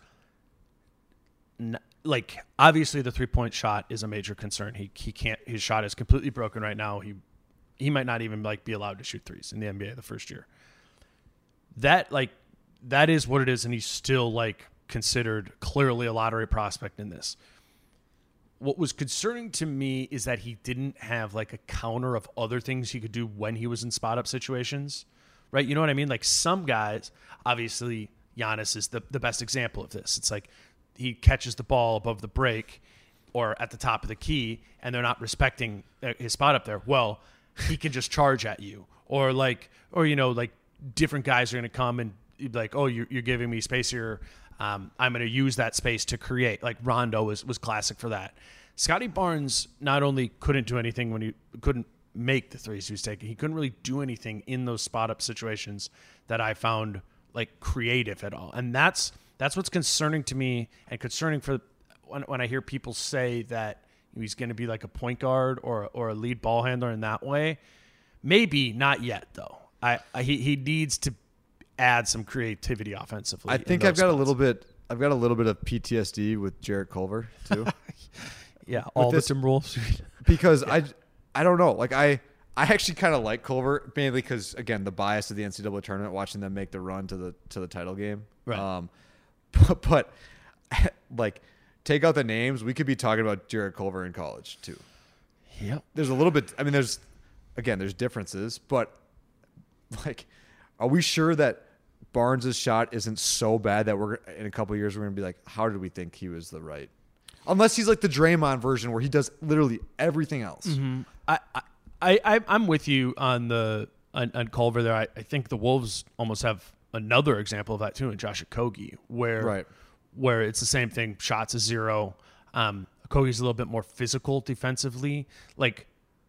like, obviously the 3-point shot is a major concern. He can't. His shot is completely broken right now. He might not even like be allowed to shoot threes in the NBA the first year. That is what it is, and he's still like considered clearly a lottery prospect in this. What was concerning to me is that he didn't have like a counter of other things he could do when he was in spot up situations, right? You know what I mean? Like some guys, obviously Giannis is the best example of this. It's like he catches the ball above the break or at the top of the key and they're not respecting his spot up there. Well, he can just charge at you or different guys are going to come and be like, oh, you're giving me space here. I'm going to use that space to create. Like Rondo was classic for that. Scotty Barnes not only couldn't do anything when he couldn't make the threes he was taking, he couldn't really do anything in those spot up situations that I found like creative at all. And that's what's concerning to me and concerning for when I hear people say that he's going to be like a point guard or a lead ball handler in that way. Maybe not yet though. He needs to add some creativity offensively. I think I've got a little bit of PTSD with Jarrett Culver too. Yeah, all the Timberwolves. Because I don't know. Like I actually kind of like Culver mainly because again the bias of the NCAA tournament, watching them make the run to the title game. Right. But like take out the names, we could be talking about Jarrett Culver in college too. Yep. There's a little bit. I mean, there's differences, but like, are we sure that Barnes' shot isn't so bad that we're in a couple of years we're gonna be like, how did we think he was the right? Unless he's like the Draymond version where he does literally everything else. Mm-hmm. I'm with you on Culver there. I think the Wolves almost have another example of that too in Josh Okogie, where it's the same thing. Shots is 0. Okogie's a little bit more physical defensively. Like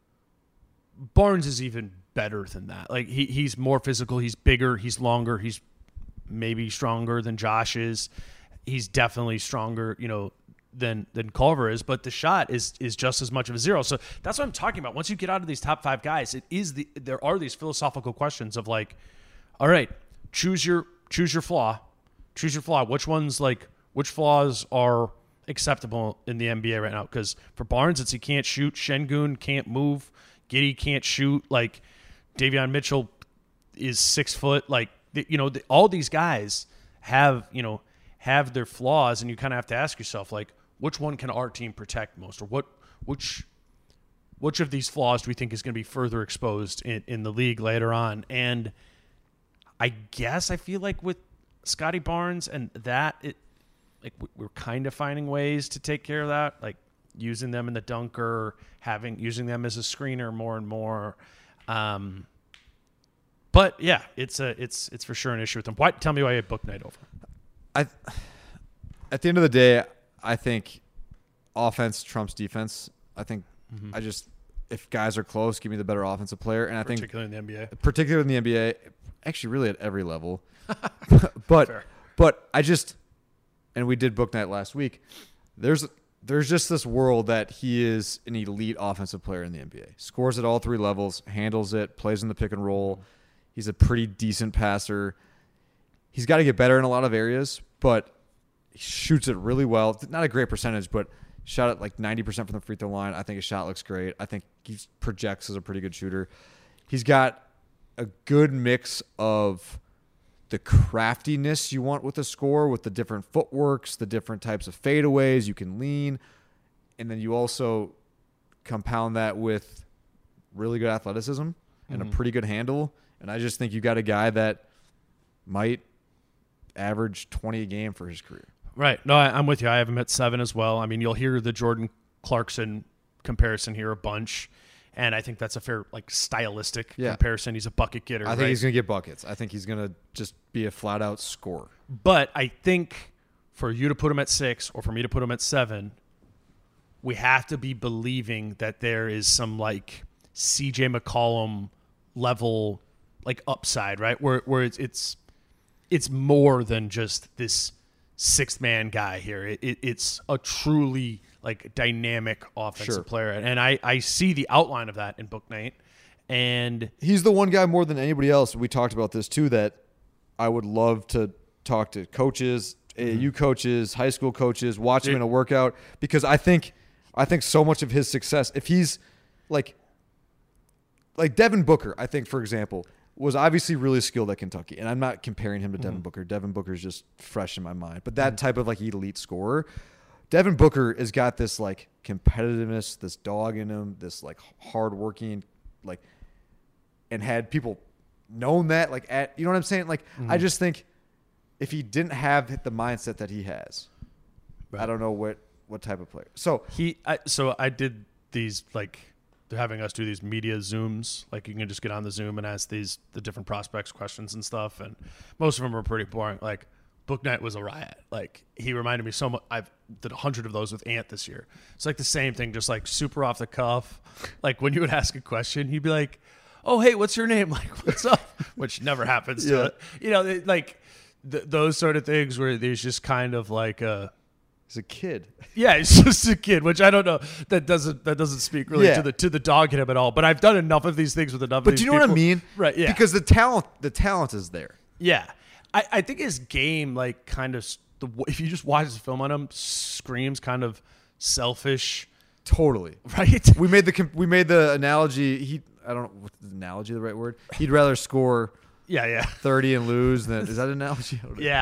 Barnes is even better than that. Like he's more physical. He's bigger. He's longer. He's maybe stronger than Josh is. He's definitely stronger, than Culver is, but the shot is just as much of a 0. So that's what I'm talking about. Once you get out of these top 5 guys, there are these philosophical questions of like, all right, choose your flaw. Choose your flaw. Which flaws are acceptable in the NBA right now. Because for Barnes, it's he can't shoot. Şengün can't move. Giddey can't shoot. Like, Davion Mitchell is 6 foot. Like, all these guys have their flaws, and you kind of have to ask yourself, like, which one can our team protect most, or which of these flaws do we think is going to be further exposed in the league later on? And I guess I feel like with Scotty Barnes and that, we're kind of finding ways to take care of that, like using them in the dunker, using them as a screener more and more. But yeah, it's for sure an issue with them. Tell me why you had Bouknight over. At the end of the day, I think offense trumps defense. I think if guys are close, give me the better offensive player. And I think particularly in the NBA, actually really at every level. but I just, and we did Bouknight last week. There's just this world that he is an elite offensive player in the NBA. Scores at all 3 levels, handles it, plays in the pick and roll. He's a pretty decent passer. He's got to get better in a lot of areas, but he shoots it really well. Not a great percentage, but shot at like 90% from the free throw line. I think his shot looks great. I think he projects as a pretty good shooter. He's got a good mix of the craftiness you want with a score, with the different footworks, the different types of fadeaways you can lean, and then you also compound that with really good athleticism and a pretty good handle. And I just think you got a guy that might average 20 a game for his career. Right. No, I'm with you. I have him at 7 as well. I mean, you'll hear the Jordan Clarkson comparison here a bunch, and I think that's a fair, like, stylistic comparison. He's a bucket getter. I think he's going to get buckets. I think he's going to just be a flat-out scorer. But I think for you to put him at 6 or for me to put him at 7, we have to be believing that there is some, like, C.J. McCollum level, like, upside, right? Where it's more than just this sixth-man guy here. It's a truly, like, dynamic offensive player. And I see the outline of that in Bouknight. And he's the one guy more than anybody else, we talked about this too, that I would love to talk to coaches, AAU coaches, high school coaches, watch him in a workout, because I think so much of his success, if he's like Devin Booker, I think, for example, was obviously really skilled at Kentucky. And I'm not comparing him to Devin Booker. Devin Booker's just fresh in my mind. But that type of, like, elite scorer, Devin Booker has got this, like, competitiveness, this dog in him, this, like, hardworking, like, and had people known that, like, you know what I'm saying? Like, I just think if he didn't have the mindset that he has, I don't know what type of player. So I did these, like, they're having us do these media Zooms. Like, you can just get on the Zoom and ask the different prospects questions and stuff. And most of them are pretty boring. Like, Bouknight was a riot. Like, he reminded me so much. I've did 100 of those with Ant this year. It's like the same thing, just like super off the cuff. Like, when you would ask a question, he'd be like, "Oh, hey, what's your name?" Like, "What's up?" Which never happens to it. You know, like those sort of things where there's just kind of like he's a kid. Yeah, he's just a kid, which I don't know. That doesn't speak really to the dog in him at all. But I've done enough of these things with enough of these people. But do you know what I mean? Right, yeah. Because the talent is there. Yeah. I think his game, like, kind of, if you just watch the film on him, screams kind of selfish. Totally. Right? We made the analogy. I don't know, what's the analogy the right word? He'd rather score 30 and lose than, is that an analogy?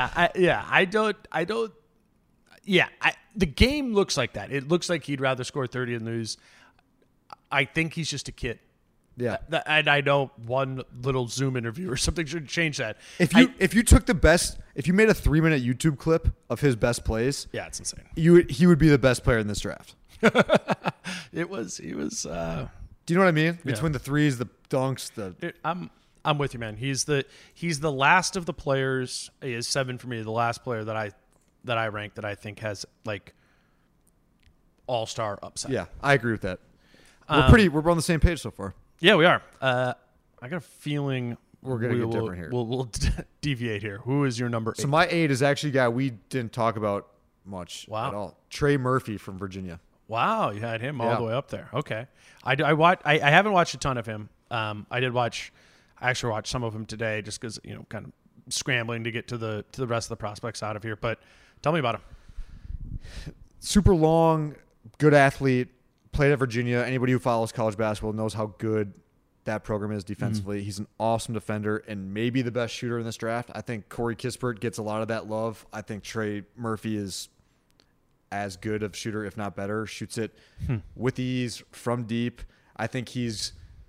The game looks like that. It looks like he'd rather score 30 and lose. I think he's just a kid. Yeah. And I know one little Zoom interview or something should change that. If you made a 3-minute YouTube clip of his best plays, yeah, it's insane. He would be the best player in this draft. He was. Do you know what I mean? Between the threes, the dunks, I'm with you, man. He's the last of the players. He is 7 for me. The last player that I rank that I think has, like, all-star upside. Yeah, I agree with that. We're on the same page so far. Yeah, we are. I got a feeling we're going to get different here. We'll deviate here. Who is your number 8? So my 8 is actually a guy we didn't talk about much at all. Trey Murphy from Virginia. Wow, you had him all the way up there. Okay. I haven't watched a ton of him. I actually watched some of him today just because, kind of scrambling to get to the rest of the prospects out of here. But tell me about him. super long, good athlete, played at Virginia. Anybody who follows college basketball knows how good that program is defensively. He's an awesome defender and maybe the best shooter in this draft. I think Corey Kispert gets a lot of that love. I think Trey Murphy is as good of shooter, if not better. Shoots it with ease from deep. I think he's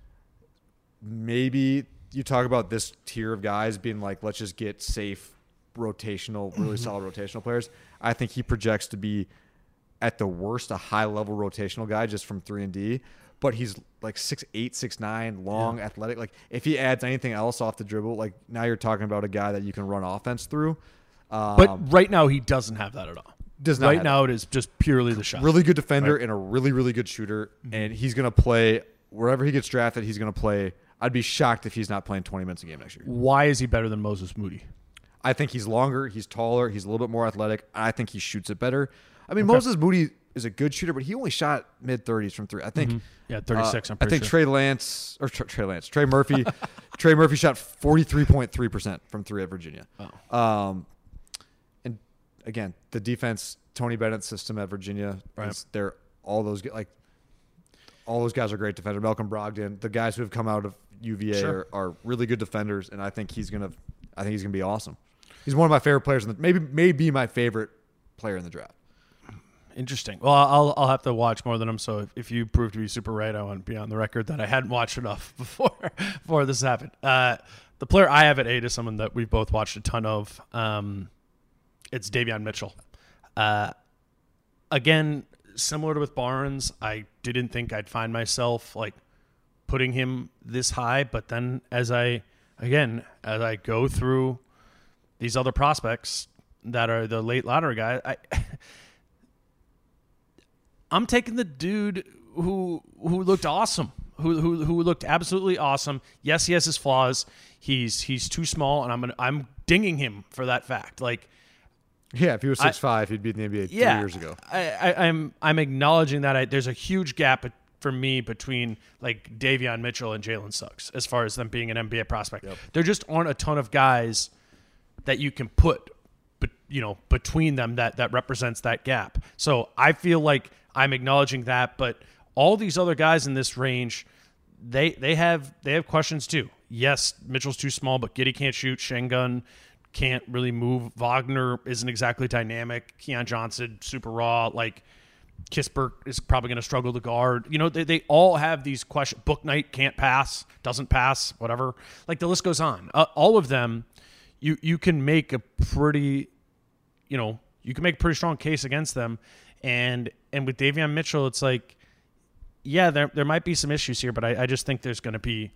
maybe you talk about this tier of guys being like, let's just get safe, rotational, really solid rotational players. I think he projects to be at the worst a high-level rotational guy just from 3 and D. But he's like 6'8", 6'9", long, athletic. Like if he adds anything else off the dribble, like now you're talking about a guy that you can run offense through. But right now he doesn't have that at all. Does not right now it is just purely the shot. Really good defender and a really, really good shooter. And he's going to play wherever he gets drafted. He's going to play. I'd be shocked if he's not playing 20 minutes a game next year. Why is he better than Moses Moody? I think he's longer. He's taller. He's a little bit more athletic. I think he shoots it better. I mean, Moses Moody is a good shooter, but he only shot mid-30s from 3. I think. Yeah, 36. I think Trey Murphy shot 43.3% from 3 at Virginia. And again, the defense, Tony Bennett's system at Virginia, they're all those guys are great defenders. Malcolm Brogdon, the guys who have come out of UVA are really good defenders, and I think he's gonna be awesome. He's one of my favorite players maybe my favorite player in the draft. Interesting. Well, I'll have to watch more than him. So if you prove to be super right, I want to be on the record that I hadn't watched enough before this happened. The player I have at 8 is someone that we've both watched a ton of. It's Davion Mitchell. Again, similar to with Barnes, I didn't think I'd find myself like putting him this high, but then as I go through these other prospects that are the late lottery guys, I'm taking the dude who looked awesome, who looked absolutely awesome. Yes, he has his flaws. He's too small, and I'm dinging him for that fact. Like, yeah, if he was 6'5", he'd be in the NBA 3 years ago. I'm acknowledging that there's a huge gap for me between like Davion Mitchell and Jalen Suggs as far as them being an NBA prospect. Yep. There just aren't a ton of guys that you can put, between them that represents that gap. So I feel like I'm acknowledging that, but all these other guys in this range, they have questions too. Yes, Mitchell's too small, but Giddey can't shoot. Şengün can't really move. Wagner isn't exactly dynamic. Keon Johnson, super raw. Like Kispert is probably going to struggle to guard. They all have these questions. Bouknight can't pass, doesn't pass, whatever. Like the list goes on. All of them, you can make a pretty, strong case against them. And with Davion Mitchell, it's like, yeah, there might be some issues here, but I just think there's going to be.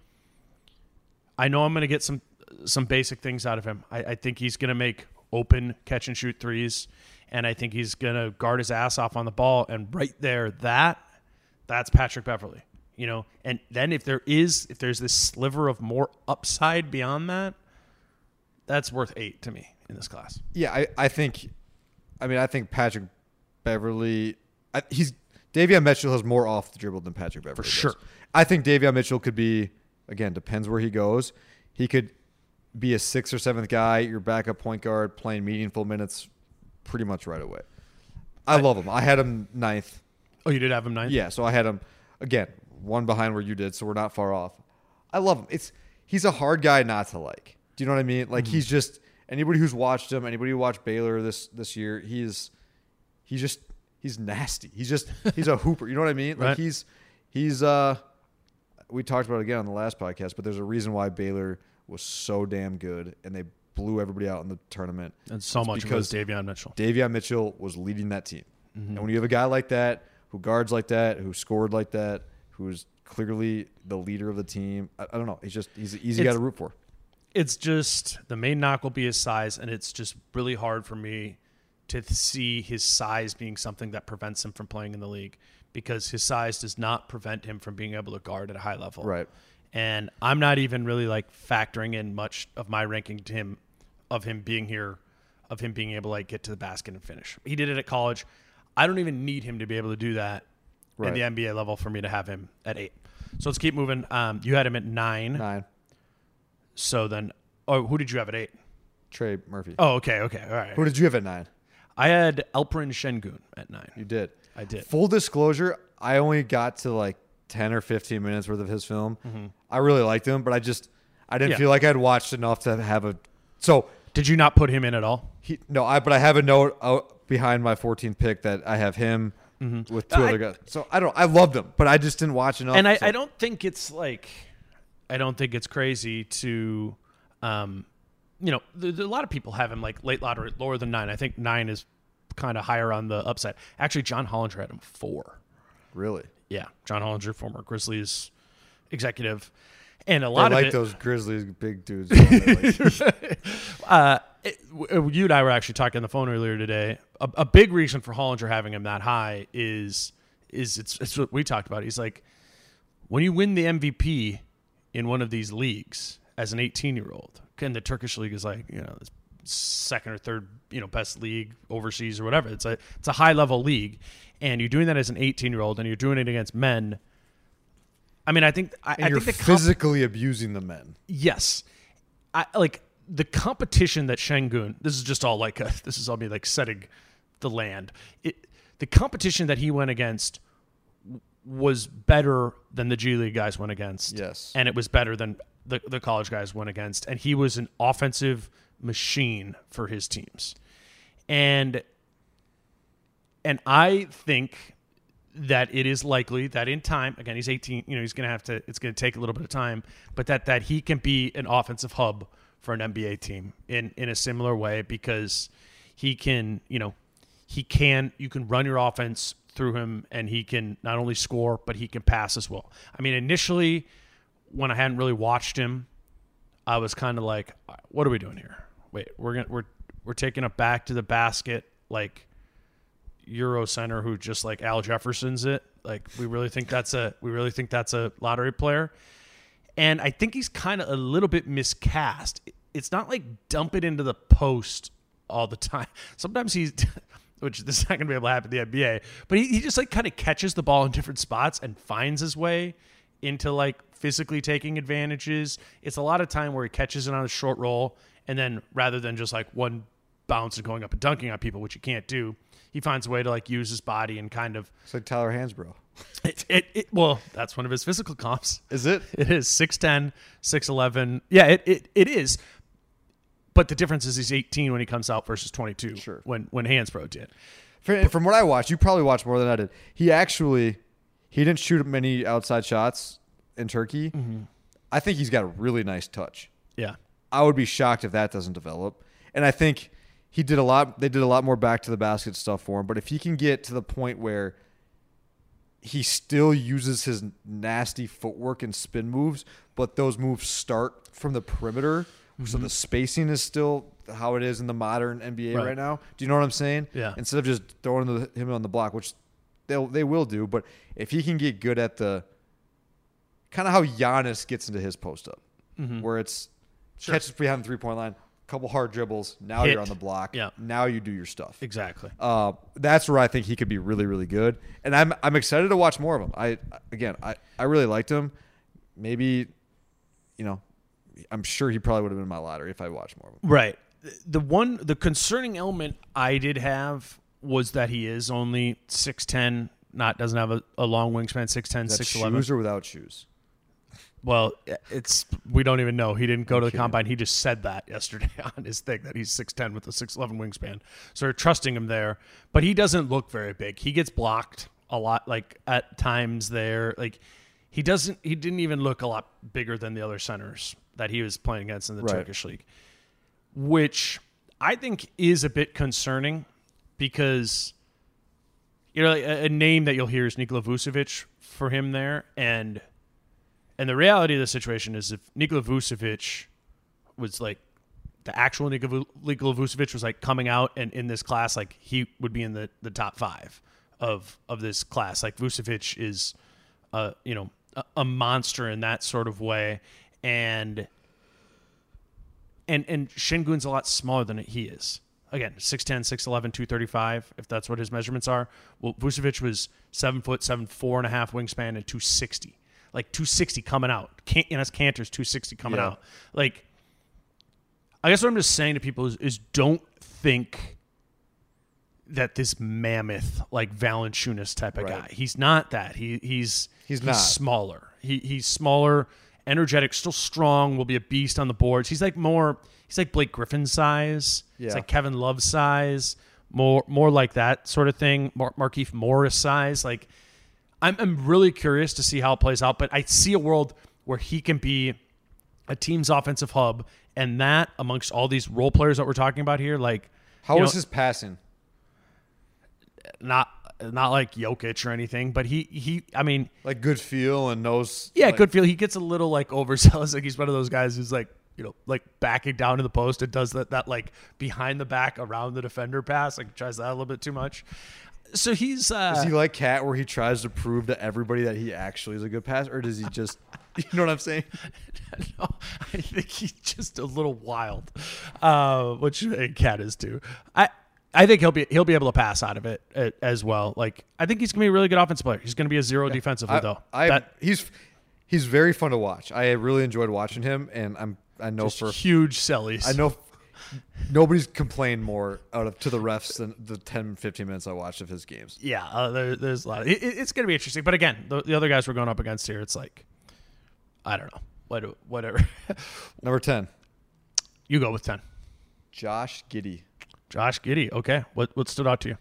I know I'm going to get some basic things out of him. I think he's going to make open catch and shoot threes, and I think he's going to guard his ass off on the ball. And right there, that's Patrick Beverley. And then if there's this sliver of more upside beyond that, that's worth 8 to me in this class. Yeah, I think Patrick Beverley, Davion Mitchell has more off the dribble than Patrick Beverley. For sure. Does. I think Davion Mitchell could be, again, depends where he goes. He could be a 6th or 7th guy, your backup point guard, playing meaningful minutes pretty much right away. I love him. I had him 9th. Oh, you did have him 9th? Yeah, so I had him, again, one behind where you did, so we're not far off. I love him. He's a hard guy not to like. Do you know what I mean? Like, he's just, anybody who's watched him, anybody who watched Baylor this year, he's nasty. He's a hooper. You know what I mean? Like right. he's we talked about it again on the last podcast, but there's a reason why Baylor was so damn good and they blew everybody out in the tournament. And so much because Davion Mitchell. Davion Mitchell was leading that team. Mm-hmm. And when you have a guy like that, who guards like that, who scored like that, who's clearly the leader of the team, I don't know. He's an easy guy to root for. It's just the main knock will be his size, and it's just really hard for me to see his size being something that prevents him from playing in the league, because his size does not prevent him from being able to guard at a high level. Right. And I'm not even really like factoring in much of my ranking to him, of him being here, of him being able to like get to the basket and finish. He did it at college. I don't even need him to be able to do that in the NBA level for me to have him at 8. So let's keep moving. You had him at 9. 9. So then, who did you have at 8? Trey Murphy. Oh, okay. All right. Who did you have at 9? I had Alperen Şengün at 9. You did. I did. Full disclosure, I only got to like 10 or 15 minutes worth of his film. I really liked him, but I didn't feel like I'd watched enough to have a. So did you not put him in at all? But I have a note out behind my 14th pick that I have him with two other guys. So I loved him, but I just didn't watch enough. And I don't think it's crazy to, a lot of people have him like late lottery, lower than 9. I think 9 is kind of higher on the upside. Actually, John Hollinger had him 4. Really? Yeah, John Hollinger, former Grizzlies executive, and a lot of it, those Grizzlies big dudes. You and I were actually talking on the phone earlier today. A big reason for Hollinger having him that high is it's what we talked about. He's like, when you win the MVP in one of these leagues as an 18-year-old, and the Turkish league is like, it's second or third, best league overseas or whatever. It's a high level league, and you're doing that as an 18-year-old, and you're doing it against men. I mean, I think you're physically abusing the men. Yes, the competition that Şengün. This is all me like setting the land. The competition that he went against was better than the G League guys went against. Yes, and it was better than the college guys went against, and he was an offensive machine for his teams. And I think that it is likely that in time, again, he's 18, it's going to take a little bit of time, but that he can be an offensive hub for an NBA team in a similar way, because he can, you can run your offense through him, and he can not only score, but he can pass as well. I mean, initially when I hadn't really watched him, I was kind of like, what are we doing here? Wait, we're taking it back to the basket like Euro center who just like Al Jefferson's it. Like we really think that's a lottery player. And I think he's kind of a little bit miscast. It's not like dump it into the post all the time. Sometimes which this is not going to be able to happen in the NBA, but he just like kind of catches the ball in different spots and finds his way into like physically taking advantages. It's a lot of time where he catches it on a short roll, and then rather than just like one bounce and going up and dunking on people, which you can't do, he finds a way to like use his body and kind of. It's like Tyler Hansbrough. Well, that's one of his physical comps. Is it? It is 6'10", 6'11". Yeah, it is. But the difference is he's 18 when he comes out versus 22 sure. when Hansbrough did. From what I watched, you probably watched more than I did. He didn't shoot many outside shots in Turkey. Mm-hmm. I think he's got a really nice touch. Yeah. I would be shocked if that doesn't develop. And I think they did a lot more back to the basket stuff for him. But if he can get to the point where he still uses his nasty footwork and spin moves, but those moves start from the perimeter, so the spacing is still how it is in the modern NBA right now. Do you know what I'm saying? Yeah. Instead of just throwing him on the block, which they will do, but if he can get good at the kind of how Giannis gets into his post up, where it's catches behind the 3-point line, couple hard dribbles, now you're on the block. Yeah. Now you do your stuff. Exactly. That's where I think he could be really, really good. And I'm excited to watch more of him. I really liked him. Maybe, I'm sure he probably would have been in my lottery if I watched more of him. Right. The concerning element I did have was that he is only 6'10", doesn't have a long wingspan, 6'10", 6'11". Shoes or without shoes? Well, we don't even know. He didn't go to the combine. He just said that yesterday on his thing that he's 6'10" with a 6'11" wingspan. So we're trusting him there. But he doesn't look very big. He gets blocked a lot, like at times there. Like he didn't even look a lot bigger than the other centers that he was playing against in the Turkish league, which I think is a bit concerning because a name that you'll hear is Nikola Vucevic for him there, and the reality of the situation is if Nikola Vucevic was like the actual Nikola Vucevic was like coming out and in this class, like he would be in the top 5 of this class. Like Vucevic is a monster in that sort of way, and Şengün's a lot smaller than he is. Again, 6'10", 6'11", 235, if that's what his measurements are. Well, Vucevic was 7 foot, 4.5 wingspan, and 260. Like 260 coming out. Enes Kanter's 260 coming out. Like, I guess what I'm just saying to people is don't think that this mammoth like Valanciunas type of Right. guy. He's not that. He's not. smaller. He's smaller, energetic, still strong. Will be a beast on the boards. He's like Blake Griffin size. Yeah. He's like Kevin Love size. More like that sort of thing. Markieff Morris size. Like I'm really curious to see how it plays out. But I see a world where he can be a team's offensive hub, and that amongst all these role players that we're talking about here, like How was his passing? not like Jokic or anything, but he I mean, Like good feel and knows. yeah, like, good feel. He gets a little like overzealous. Like he's one of those guys who's like, like backing down to the post and does that like behind the back around the defender pass, like tries that a little bit too much. So he's Is he like Cat, where he tries to prove to everybody that he actually is a good passer, or does he just, you know what I'm saying? no, I think he's just a little wild, which Cat is too. I think he'll be able to pass out of it as well. Like I think he's gonna be a really good offensive player. He's gonna be a zero defensively though. He's very fun to watch. I really enjoyed watching him, and I know just for huge sellies. I know nobody's complained more to the refs than the 10-15 minutes I watched of his games. Yeah, there's a lot. It's going to be interesting. But again, the other guys we're going up against here, it's like, I don't know. Whatever. Number 10, You go with 10. Josh Giddey. Josh Giddey. Okay. What stood out to you?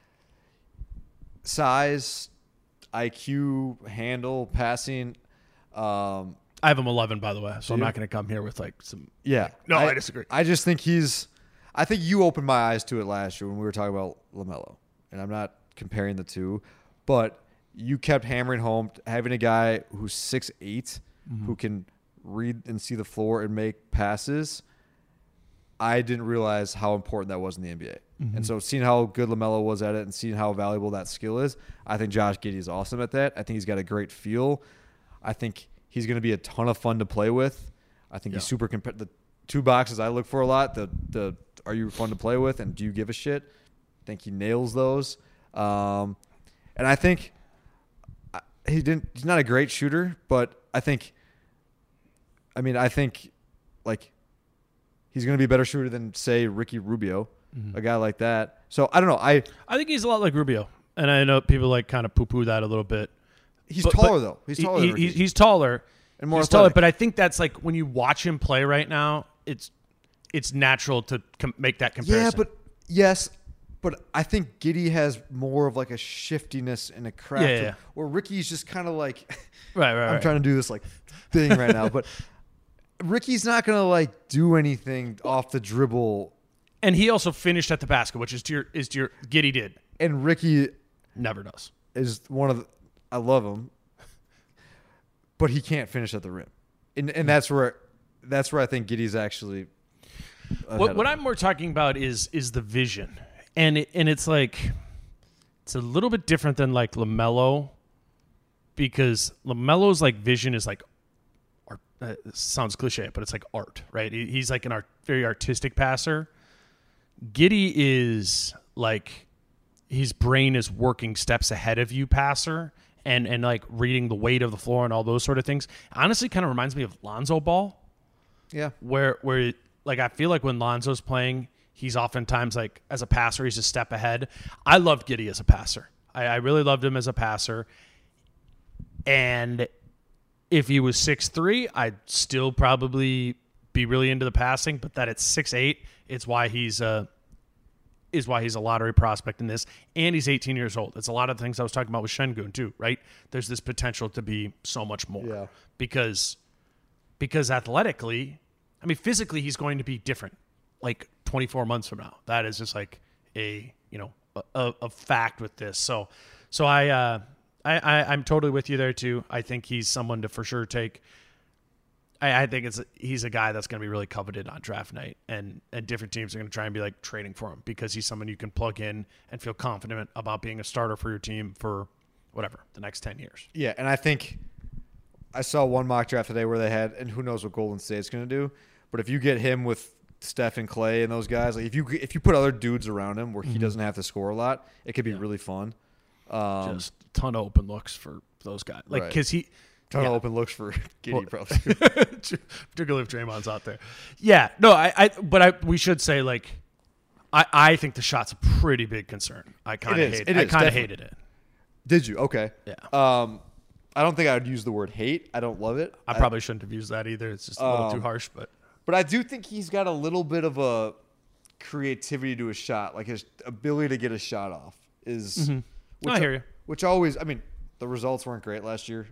Size, IQ, handle, passing. I have him 11, by the way, so I'm not going to come here with like some. Yeah. No, I disagree. I just think I think you opened my eyes to it last year when we were talking about LaMelo. And I'm not comparing the two, but you kept hammering home having a guy who's 6'8", who can read and see the floor and make passes. I didn't realize how important that was in the NBA. And so seeing how good LaMelo was at it and seeing how valuable that skill is, I think Josh Giddey is awesome at that. I think he's got a great feel. I think he's going to be a ton of fun to play with. I think he's super the two boxes I look for a lot, the are you fun to play with and do you give a shit? I think he nails those. And I think he's not a great shooter, but I think like he's going to be a better shooter than, say, Ricky Rubio, a guy like that. So I don't know. I think he's a lot like Rubio, and I know people like kind of poo-poo that a little bit. He's taller though. He's taller. Than Ricky. He's taller and more he's taller, athletic. but I think that's like when you watch him play right now, it's natural to make that comparison. But I think Giddey has more of like a shiftiness and a craft. Yeah. Where Ricky's just kind of like, right. I'm trying to do this like thing right now, but Ricky's not gonna like do anything off the dribble. And he also finished at the basket, which is to your Giddey did. And Ricky Never does. is one of the, I love him, but he can't finish at the rim, and that's where I think Giddey's actually. What I'm more talking about is the vision, and it's like it's a little bit different than like LaMelo, because LaMelo's like vision is like art. It sounds cliche, but it's like art, right? He's like an very artistic passer. Giddey is like his brain is working steps ahead of you passer, and like reading the weight of the floor and all those sort of things. Honestly, kind of reminds me of Lonzo Ball. Yeah. Where like I feel like when Lonzo's playing, he's oftentimes like as a passer, he's a step ahead. I loved Giddey as a passer. I really loved him as a passer. And if he was 6'3", I'd still probably be really into the passing, but that it's 6'8", it's why he's a lottery prospect in this, and he's 18 years old. It's a lot of things I was talking about with Şengün too, right? There's this potential to be so much more because athletically, I mean, physically, he's going to be different. Like 24 months from now, that is just like a fact with this. So I'm totally with you there too. I think he's someone to for sure take. I think he's a guy that's going to be really coveted on draft night, and different teams are going to try and be like trading for him because he's someone you can plug in and feel confident about being a starter for your team for whatever the next 10 years. Yeah, and I think I saw one mock draft today where they had, and who knows what Golden State's going to do, but if you get him with Steph and Clay and those guys, like if you put other dudes around him where he doesn't have to score a lot, it could be really fun. Just a ton of open looks for those guys, like because he. Ton of open looks for Giddey, probably. Particularly if Draymond's out there. Yeah, no, but we should say, like, I think the shot's a pretty big concern. I kind of hated it. Did you? Okay. Yeah. I don't think I would use the word hate. I don't love it. I probably shouldn't have used that either. It's just a little too harsh, but I do think he's got a little bit of a creativity to his shot, like his ability to get a shot off is. Mm-hmm. I hear you. Which always, I mean, the results weren't great last year.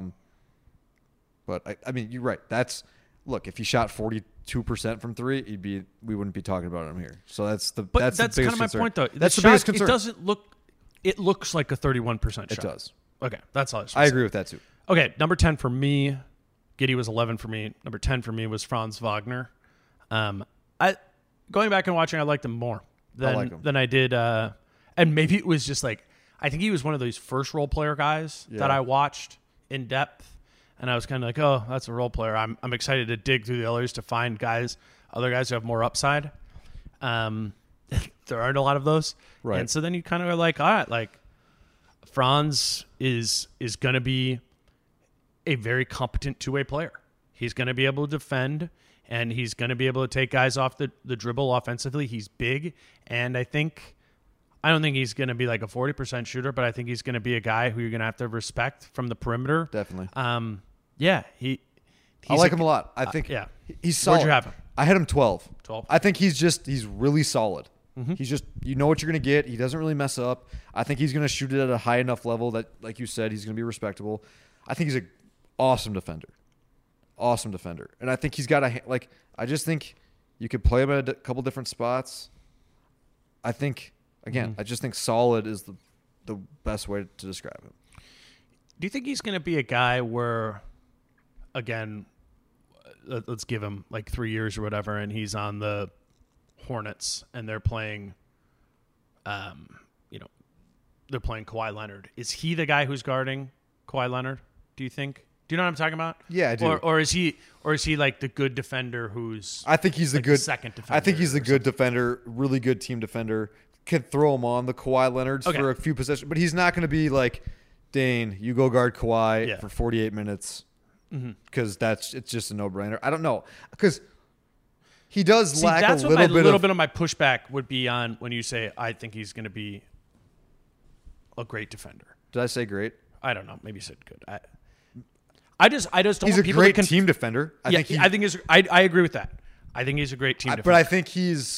But I mean, you're right. Look, if he shot 42% from three, we wouldn't be talking about him here. So that's the kind of my concern. point, though. That's the biggest concern. It doesn't look. It looks like a 31% shot. It does. Okay, that's all. I agree with that too. Okay, number 10 for me, Giddey was 11 for me. Number 10 for me was Franz Wagner. Going back and watching, I liked him more than I did. And maybe it was just like, I think he was one of those first role player guys that I watched in depth. And I was kind of like, oh, that's a role player. I'm excited to dig through the others to find other guys who have more upside. There aren't a lot of those. Right. And so then you kind of are like, all right, like Franz is going to be a very competent two-way player. He's going to be able to defend, and he's going to be able to take guys off the dribble offensively. He's big, and I don't think he's going to be like a 40% shooter, but I think he's going to be a guy who you're going to have to respect from the perimeter. Definitely. Yeah, I like him a lot. I think he's solid. Where'd you have him? I had him 12. 12. I think he's really solid. Mm-hmm. He's just, you know what you're going to get. He doesn't really mess up. I think he's going to shoot it at a high enough level that, like you said, he's going to be respectable. I think he's an awesome defender. Awesome defender. And I think he's got I just think you could play him at a couple different spots. I think, again, I just think solid is the best way to describe him. Do you think he's going to be a guy where, again, let's give him like 3 years or whatever, and he's on the Hornets and they're playing, they're playing Kawhi Leonard. Is he the guy who's guarding Kawhi Leonard? Do you think? Do you know what I'm talking about? Yeah, I do. Or is he like the good defender who's? I think he's like the good second defender. I think he's the good defender, really good team defender. Can throw him on the Kawhi Leonards for a few possessions, but he's not going to be like, Dane, you go guard Kawhi for 48 minutes because it's just a no-brainer. I don't know because he does lack that's a what little bit of my pushback would be on when you say I think he's going to be a great defender. Did I say great? I don't know. Maybe you said good. I just don't. He's want a great team defender. I agree with that. I think he's a great team defender. But I think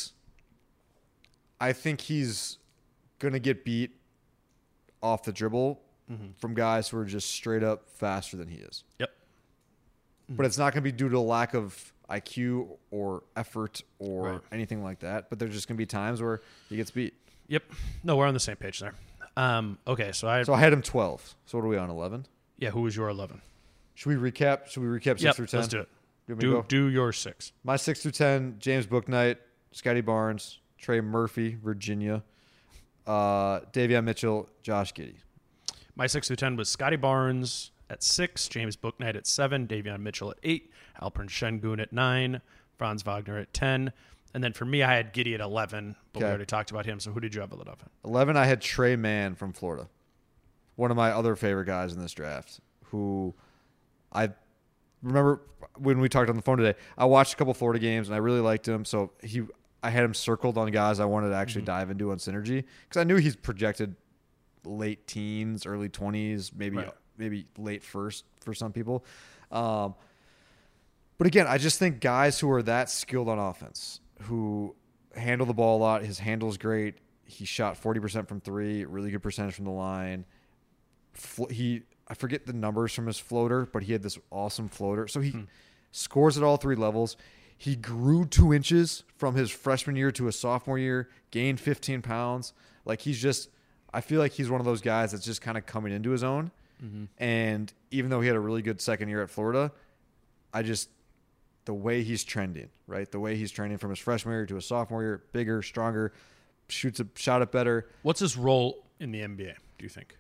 he's going to get beat off the dribble from guys who are just straight up faster than he is. Yep. But it's not going to be due to a lack of IQ or effort or anything like that. But there's just going to be times where he gets beat. Yep. No, we're on the same page there. Okay, so I had him 12. So what are we on, 11? Yeah, who was your 11? Should we recap 6 through 10? Let's do it. Do your 6. My 6 through 10, James Bouknight, Scotty Barnes, Trey Murphy, Virginia, Davion Mitchell, Josh Giddey. My 6 through 10 was Scotty Barnes at 6, James Bouknight at 7, Davion Mitchell at 8, Alperen Şengün at 9, Franz Wagner at 10. And then for me, I had Giddey at 11, but we already talked about him. So who did you have at 11? 11, I had Trey Mann from Florida. One of my other favorite guys in this draft, who I remember when we talked on the phone today, I watched a couple Florida games, and I really liked him. So I had him circled on guys I wanted to actually dive into on Synergy because I knew he's projected late teens, early 20s, maybe late first for some people. But again, I just think guys who are that skilled on offense, who handle the ball a lot, his handle is great. He shot 40% from three, really good percentage from the line. I forget the numbers from his floater, but he had this awesome floater. So he scores at all three levels. He grew 2 inches from his freshman year to his sophomore year, gained 15 pounds. Like I feel like he's one of those guys that's just kind of coming into his own. Mm-hmm. And even though he had a really good second year at Florida, the way he's trending, right? The way he's trending from his freshman year to his sophomore year, bigger, stronger, shot it better. What's his role in the NBA, do you think?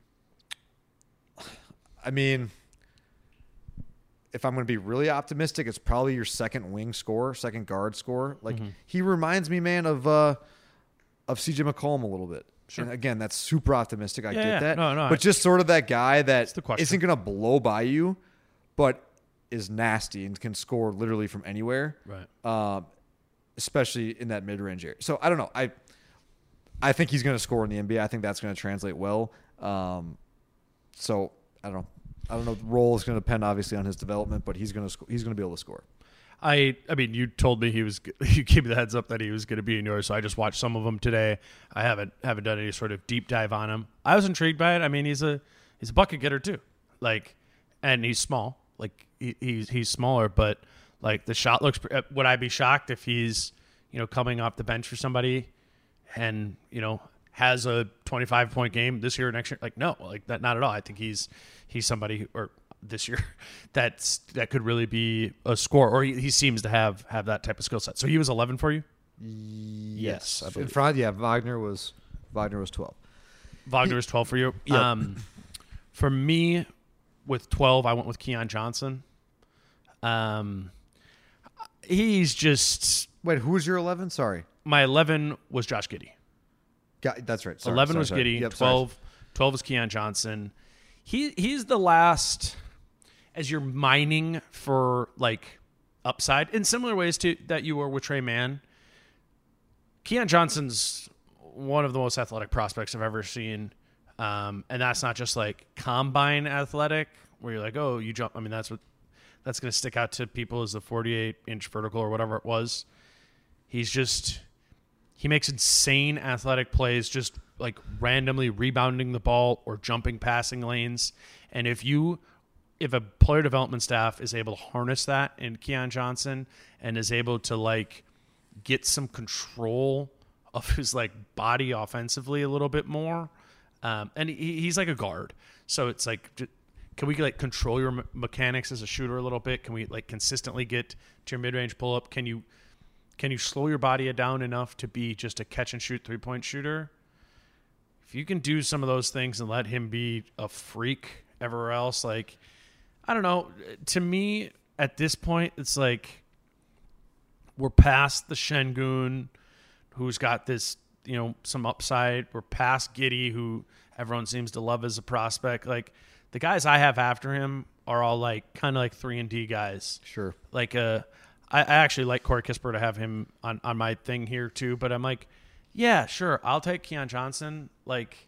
I mean, if I'm going to be really optimistic, it's probably your second wing scorer, second guard scorer. Like he reminds me, man, of CJ McCollum a little bit. Sure. And again, that's super optimistic. I get that. No, but just sort of that guy that isn't going to blow by you, but is nasty and can score literally from anywhere. Right. Especially in that mid-range area. So I don't know. I think he's going to score in the NBA. I think that's going to translate well. So I don't know. The role is going to depend obviously on his development, but he's going to be able to score. I mean, you told me you gave me the heads up that he was going to be in yours, so I just watched some of them today. I haven't done any sort of deep dive on him. I was intrigued by it. I mean, he's a bucket getter too, like, and he's small. Like he's smaller, but like the shot looks. Would I be shocked if he's coming off the bench for somebody and has a 25-point game this year or next year? Like no, like that, not at all. I think he's somebody or this year that could really be a scorer, or he seems to have that type of skill set. So he was 11 for you? Yes, I believe. in front. Yeah, Wagner was 12. Wagner was 12 for you. Yep. For me, with 12, I went with Keon Johnson. He's just. Wait, who was your 11? Sorry, my 11 was Josh Giddey. That's right. 11 was Giddey. Yep, 12 was Keon Johnson. He's the last, as you're mining for like upside in similar ways to that you were with Trey Mann. Keon Johnson's one of the most athletic prospects I've ever seen, and that's not just like combine athletic where you're like, oh, you jump. I mean, that's going to stick out to people as the 48-inch vertical or whatever it was. He makes insane athletic plays, just like randomly rebounding the ball or jumping passing lanes. And if a player development staff is able to harness that in Keon Johnson and is able to like get some control of his like body offensively a little bit more, and he's like a guard, so it's like, can we like control your mechanics as a shooter a little bit? Can we like consistently get to your mid-range pull-up? Can you slow your body down enough to be just a catch-and-shoot three-point shooter? If you can do some of those things and let him be a freak everywhere else, like, I don't know. To me, at this point, it's like we're past the Şengün, who's got this, some upside. We're past Giddey, who everyone seems to love as a prospect. Like, the guys I have after him are all like kind of like 3-and-D guys. Sure. Like I actually like Corey Kispert to have him on my thing here too, but I'm like, yeah, sure, I'll take Keon Johnson like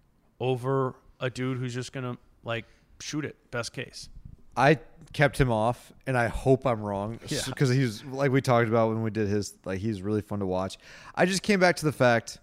over a dude who's just gonna like shoot it. Best case. I kept him off, and I hope I'm wrong because he's like we talked about when we did his. Like he's really fun to watch. I just came back to the fact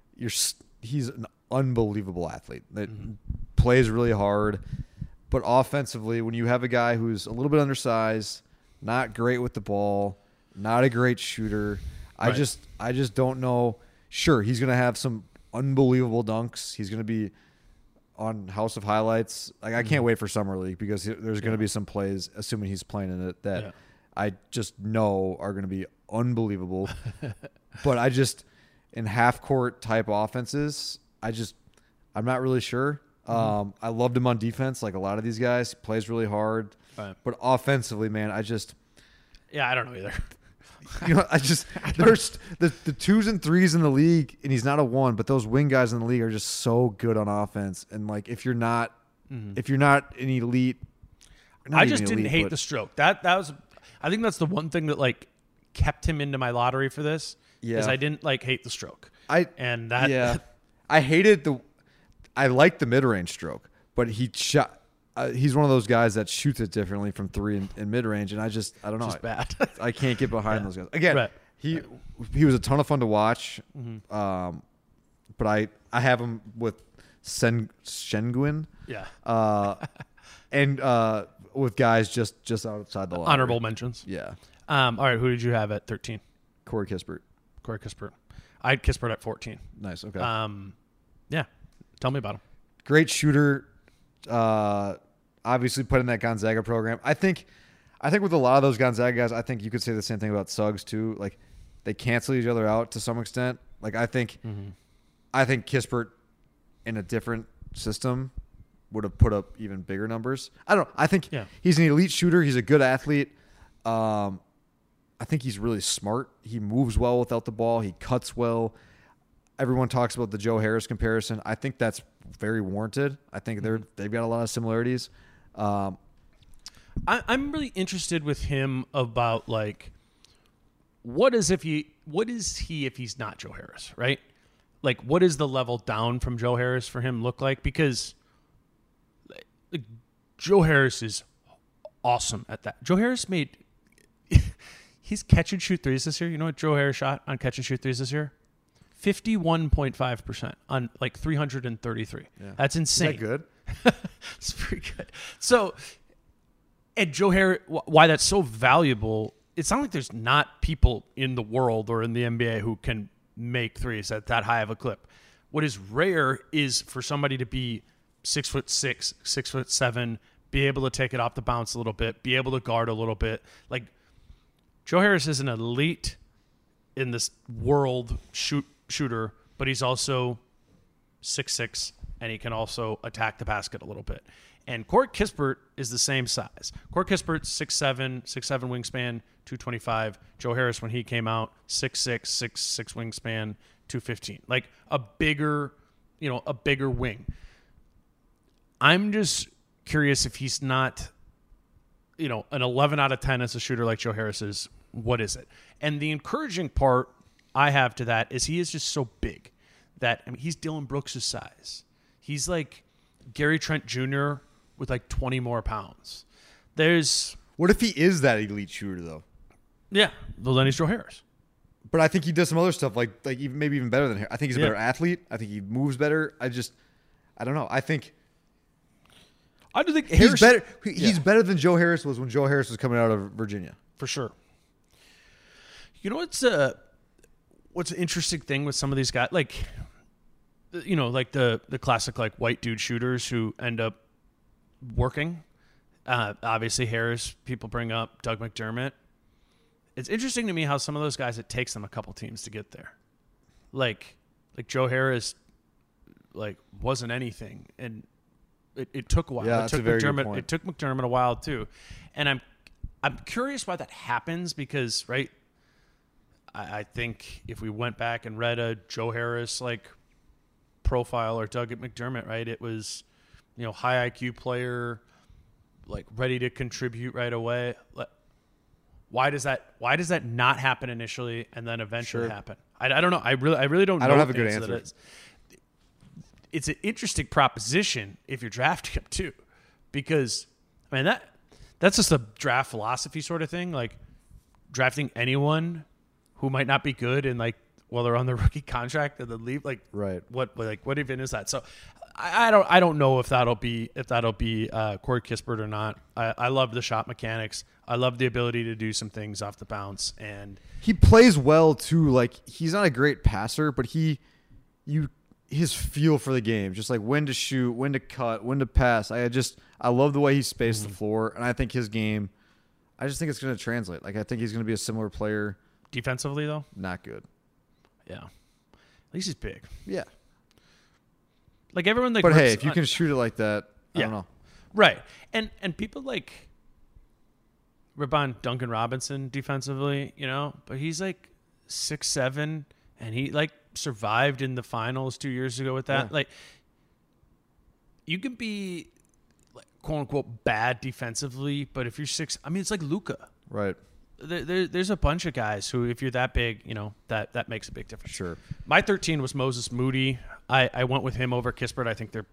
he's an unbelievable athlete that plays really hard, but offensively, when you have a guy who's a little bit undersized, not great with the ball, not a great shooter. Right. I just don't know. Sure, he's going to have some unbelievable dunks. He's going to be on House of Highlights. Like I can't wait for Summer League because there's going to be some plays, assuming he's playing in it, that I just know are going to be unbelievable. But I just, in half-court type offenses, I'm not really sure. I loved him on defense, like a lot of these guys. He plays really hard. Right. But offensively, man, I don't know either. There's the 2s and 3s in the league, and he's not a 1, but those wing guys in the league are just so good on offense. And like, if you're not an elite, I just didn't hate the stroke. That was, I think that's the one thing that like kept him into my lottery for this. Yeah, is I didn't like hate the stroke. I like the mid-range stroke, but he shot. He's one of those guys that shoots it differently from 3 and mid-range, and I don't know. It's bad. I can't get behind those guys. Again, he was a ton of fun to watch, but I have him with Şengün, and with guys just outside the line. Honorable mentions. Yeah. All right, who did you have at 13? Corey Kispert. I had Kispert at 14. Nice. Okay. Yeah. Tell me about him. Great shooter. Obviously put in that Gonzaga program. I think with a lot of those Gonzaga guys, I think you could say the same thing about Suggs too. Like they cancel each other out to some extent. Like I think Kispert in a different system would have put up even bigger numbers. I don't know. I think he's an elite shooter. He's a good athlete. I think he's really smart. He moves well without the ball. He cuts well. Everyone talks about the Joe Harris comparison. I think that's very warranted. I think they've got a lot of similarities. I'm really interested with him about like what is he if he's not Joe Harris, right? like, what does the level down from Joe Harris for him look like? Because like, Joe Harris is awesome at that. Joe Harris made he's catch and shoot threes this year. You know what Joe Harris shot on catch and shoot threes this year? 51.5% on like 333. Yeah. That's insane. Is that good? It's pretty good. So, and Joe Harris, why that's so valuable, it's not like there's not people in the world or in the NBA who can make threes at that high of a clip. What is rare is for somebody to be 6'6", 6'7", be able to take it off the bounce a little bit, be able to guard a little bit. Like, Joe Harris is an elite in this world shooter, but he's also 6'6", and he can also attack the basket a little bit. And Corey Kispert is the same size. Corey Kispert's 6'7", wingspan, 225. Joe Harris, when he came out, 6'6", 6'6" wingspan, 215. Like a bigger wing. I'm just curious if he's not, an 11 out of 10 as a shooter like Joe Harris is. What is it? And the encouraging part I have to that is he is just so big that he's Dylan Brooks' size. He's like Gary Trent Jr. with like 20 more pounds. What if he is that elite shooter though? Yeah, well then he's Joe Harris. But I think he does some other stuff like even, maybe even better than Harris. I think he's a better athlete. I think he moves better. I don't know. I do think Harris, he's better. He's better than Joe Harris was when Joe Harris was coming out of Virginia. For sure. You know what's an interesting thing with some of these guys, like the classic like white dude shooters who end up working. Obviously Harris, people bring up Doug McDermott. It's interesting to me how some of those guys, it takes them a couple teams to get there. Like Joe Harris, like wasn't anything, and it took a while. Yeah, that's a very good point. It took McDermott a while too, and I'm curious why that happens because right. I think if we went back and read a Joe Harris like profile or Doug McDermott, right, it was, high IQ player, like ready to contribute right away. Why does that not happen initially and then eventually happen? I don't know. I really don't know. I don't have a good answer. It's an interesting proposition if you're drafting him too, because that's just a draft philosophy sort of thing. Like drafting anyone who might not be good and like while they're on the rookie contract and then leave, like right. What even is that? So I don't know if that'll be Corey Kispert or not. I love the shot mechanics. I love the ability to do some things off the bounce, and he plays well too. Like he's not a great passer, but his feel for the game, just like when to shoot, when to cut, when to pass. I love the way he spaced the floor, and I think his game. I just think it's going to translate. Like I think he's going to be a similar player. Defensively, though? Not good. Yeah. At least he's big. Yeah. Like everyone like. But hey, if you can shoot it like that, I don't know. Right. And people like rip on Duncan Robinson defensively, but he's like 6'7", and he like survived in the finals 2 years ago with that. Yeah. Like you can be like, quote unquote bad defensively, but if you're it's like Luka. Right. There's a bunch of guys who, if you're that big, that makes a big difference. Sure. My 13 was Moses Moody. I went with him over Kispert. I think they're,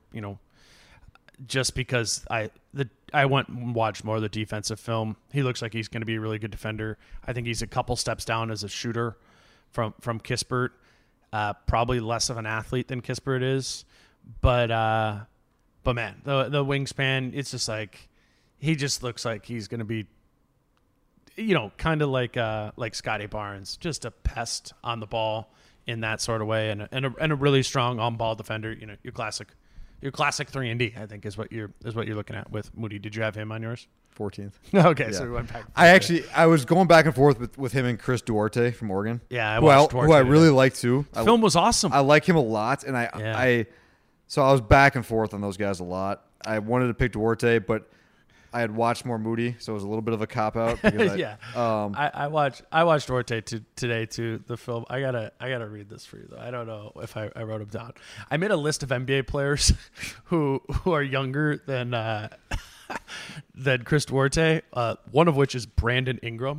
just because I went and watched more of the defensive film. He looks like he's going to be a really good defender. I think he's a couple steps down as a shooter from Kispert. Probably less of an athlete than Kispert is, but man, the wingspan, it's just like he just looks like he's going to be. Kind of like Scotty Barnes, just a pest on the ball in that sort of way, and a really strong on-ball defender. Your classic 3-and-D, I think is what you're looking at with Moody. Did you have him on yours? 14th. Okay, yeah. So we went back. I was going back and forth with him and Chris Duarte from Oregon. Yeah, who I really like too. The film was awesome. I like him a lot, and so I was back and forth on those guys a lot. I wanted to pick Duarte, but I had watched more Moody, so it was a little bit of a cop out. Yeah, I watched Duarte today too. The film. I gotta read this for you though. I don't know if I wrote them down. I made a list of NBA players who are younger than Chris Duarte. One of which is Brandon Ingram.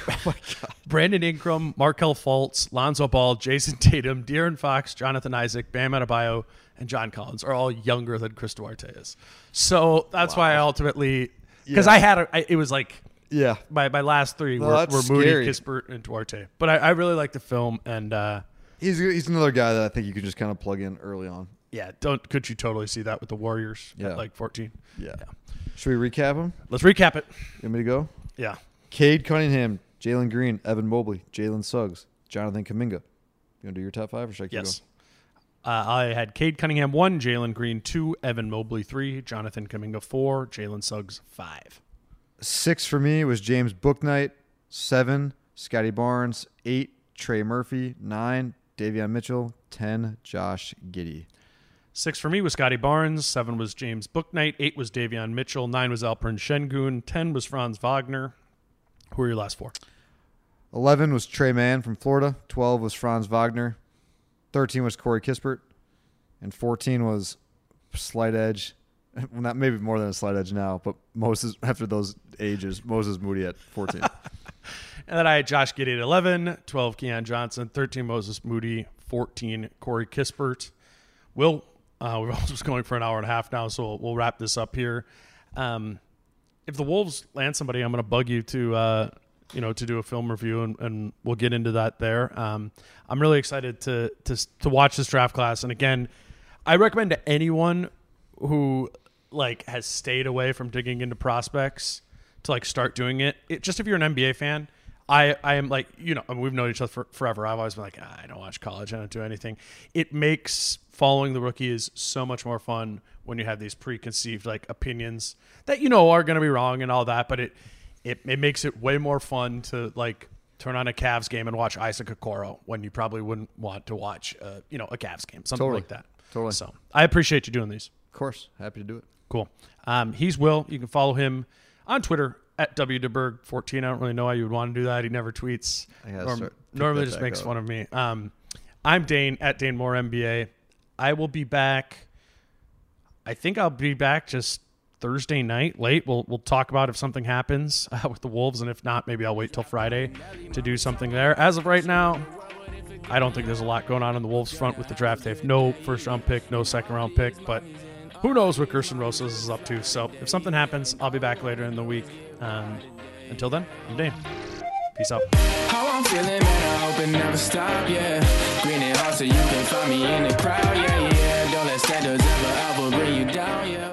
Oh my God. Brandon Ingram, Markelle Fultz, Lonzo Ball, Jason Tatum, De'Aaron Fox, Jonathan Isaac, Bam Adebayo, and John Collins are all younger than Chris Duarte is. So that's why I ultimately, because it was like, Yeah. my last three were Moody, Kispert, and Duarte. But I really like the film, and he's another guy that I think you could just kind of plug in early on. yeah, could you totally see that with the Warriors at like 14? Yeah. Should we recap them? Let's recap it. You want me to go? Yeah. Cade Cunningham, Jalen Green, Evan Mobley, Jalen Suggs, Jonathan Kuminga. You want to do your top 5 or should I keep Yes. I had Cade Cunningham 1, Jalen Green 2, Evan Mobley 3, Jonathan Kuminga 4, Jalen Suggs 5. 6 for me was James Bouknight. 7, Scotty Barnes. 8, Trey Murphy. 9, Davion Mitchell. 10, Josh Giddey. 6 for me was Scotty Barnes. 7 was James Bouknight. 8 was Davion Mitchell. 9 was Alperen Şengün. 10 was Franz Wagner. Who are your last 4? 11 was Trey Mann from Florida. 12 was Franz Wagner. 13 was Corey Kispert. And 14 was slight edge. Well, not maybe more than a slight edge now, but Moses, after those ages, Moses Moody at 14. And then I had Josh Giddey at 11, 12 Keon Johnson, 13 Moses Moody, 14 Corey Kispert. We're just going for an hour and a half now, so we'll wrap this up here. If the Wolves land somebody, I'm going to bug you to do a film review, and we'll get into that there. I'm really excited to watch this draft class. And again, I recommend to anyone who has stayed away from digging into prospects to start doing it. Just if you're an NBA fan, I am we've known each other for forever. I've always been I don't watch college. I don't do anything. It makes following the rookies so much more fun when you have these preconceived opinions that are going to be wrong and all that, but it makes it way more fun to turn on a Cavs game and watch Isaac Okoro when you probably wouldn't want to watch a Cavs game, something like that. Totally. So I appreciate you doing these. Of course. Happy to do it. Cool. He's Will. You can follow him on Twitter at WDeberg14. I don't really know why you would want to do that. He never tweets. Normally just makes fun of me. I'm Dane at Dane Moore NBA. I will be back. I think I'll be back just Thursday night late. We'll talk about if something happens with the Wolves, and if not, maybe I'll wait till Friday to do something there. As of right now, I don't think there's a lot going on in the Wolves front with the draft. They have no first-round pick, no second-round pick, but who knows what Gerson Rosas is up to. So if something happens, I'll be back later in the week. Until then, I'm Dane. Peace out. How I'm feeling, man, I hope it never stop, yeah. Green and hot so you can find me in the crowd, yeah. Don't let standards ever bring you down, yeah.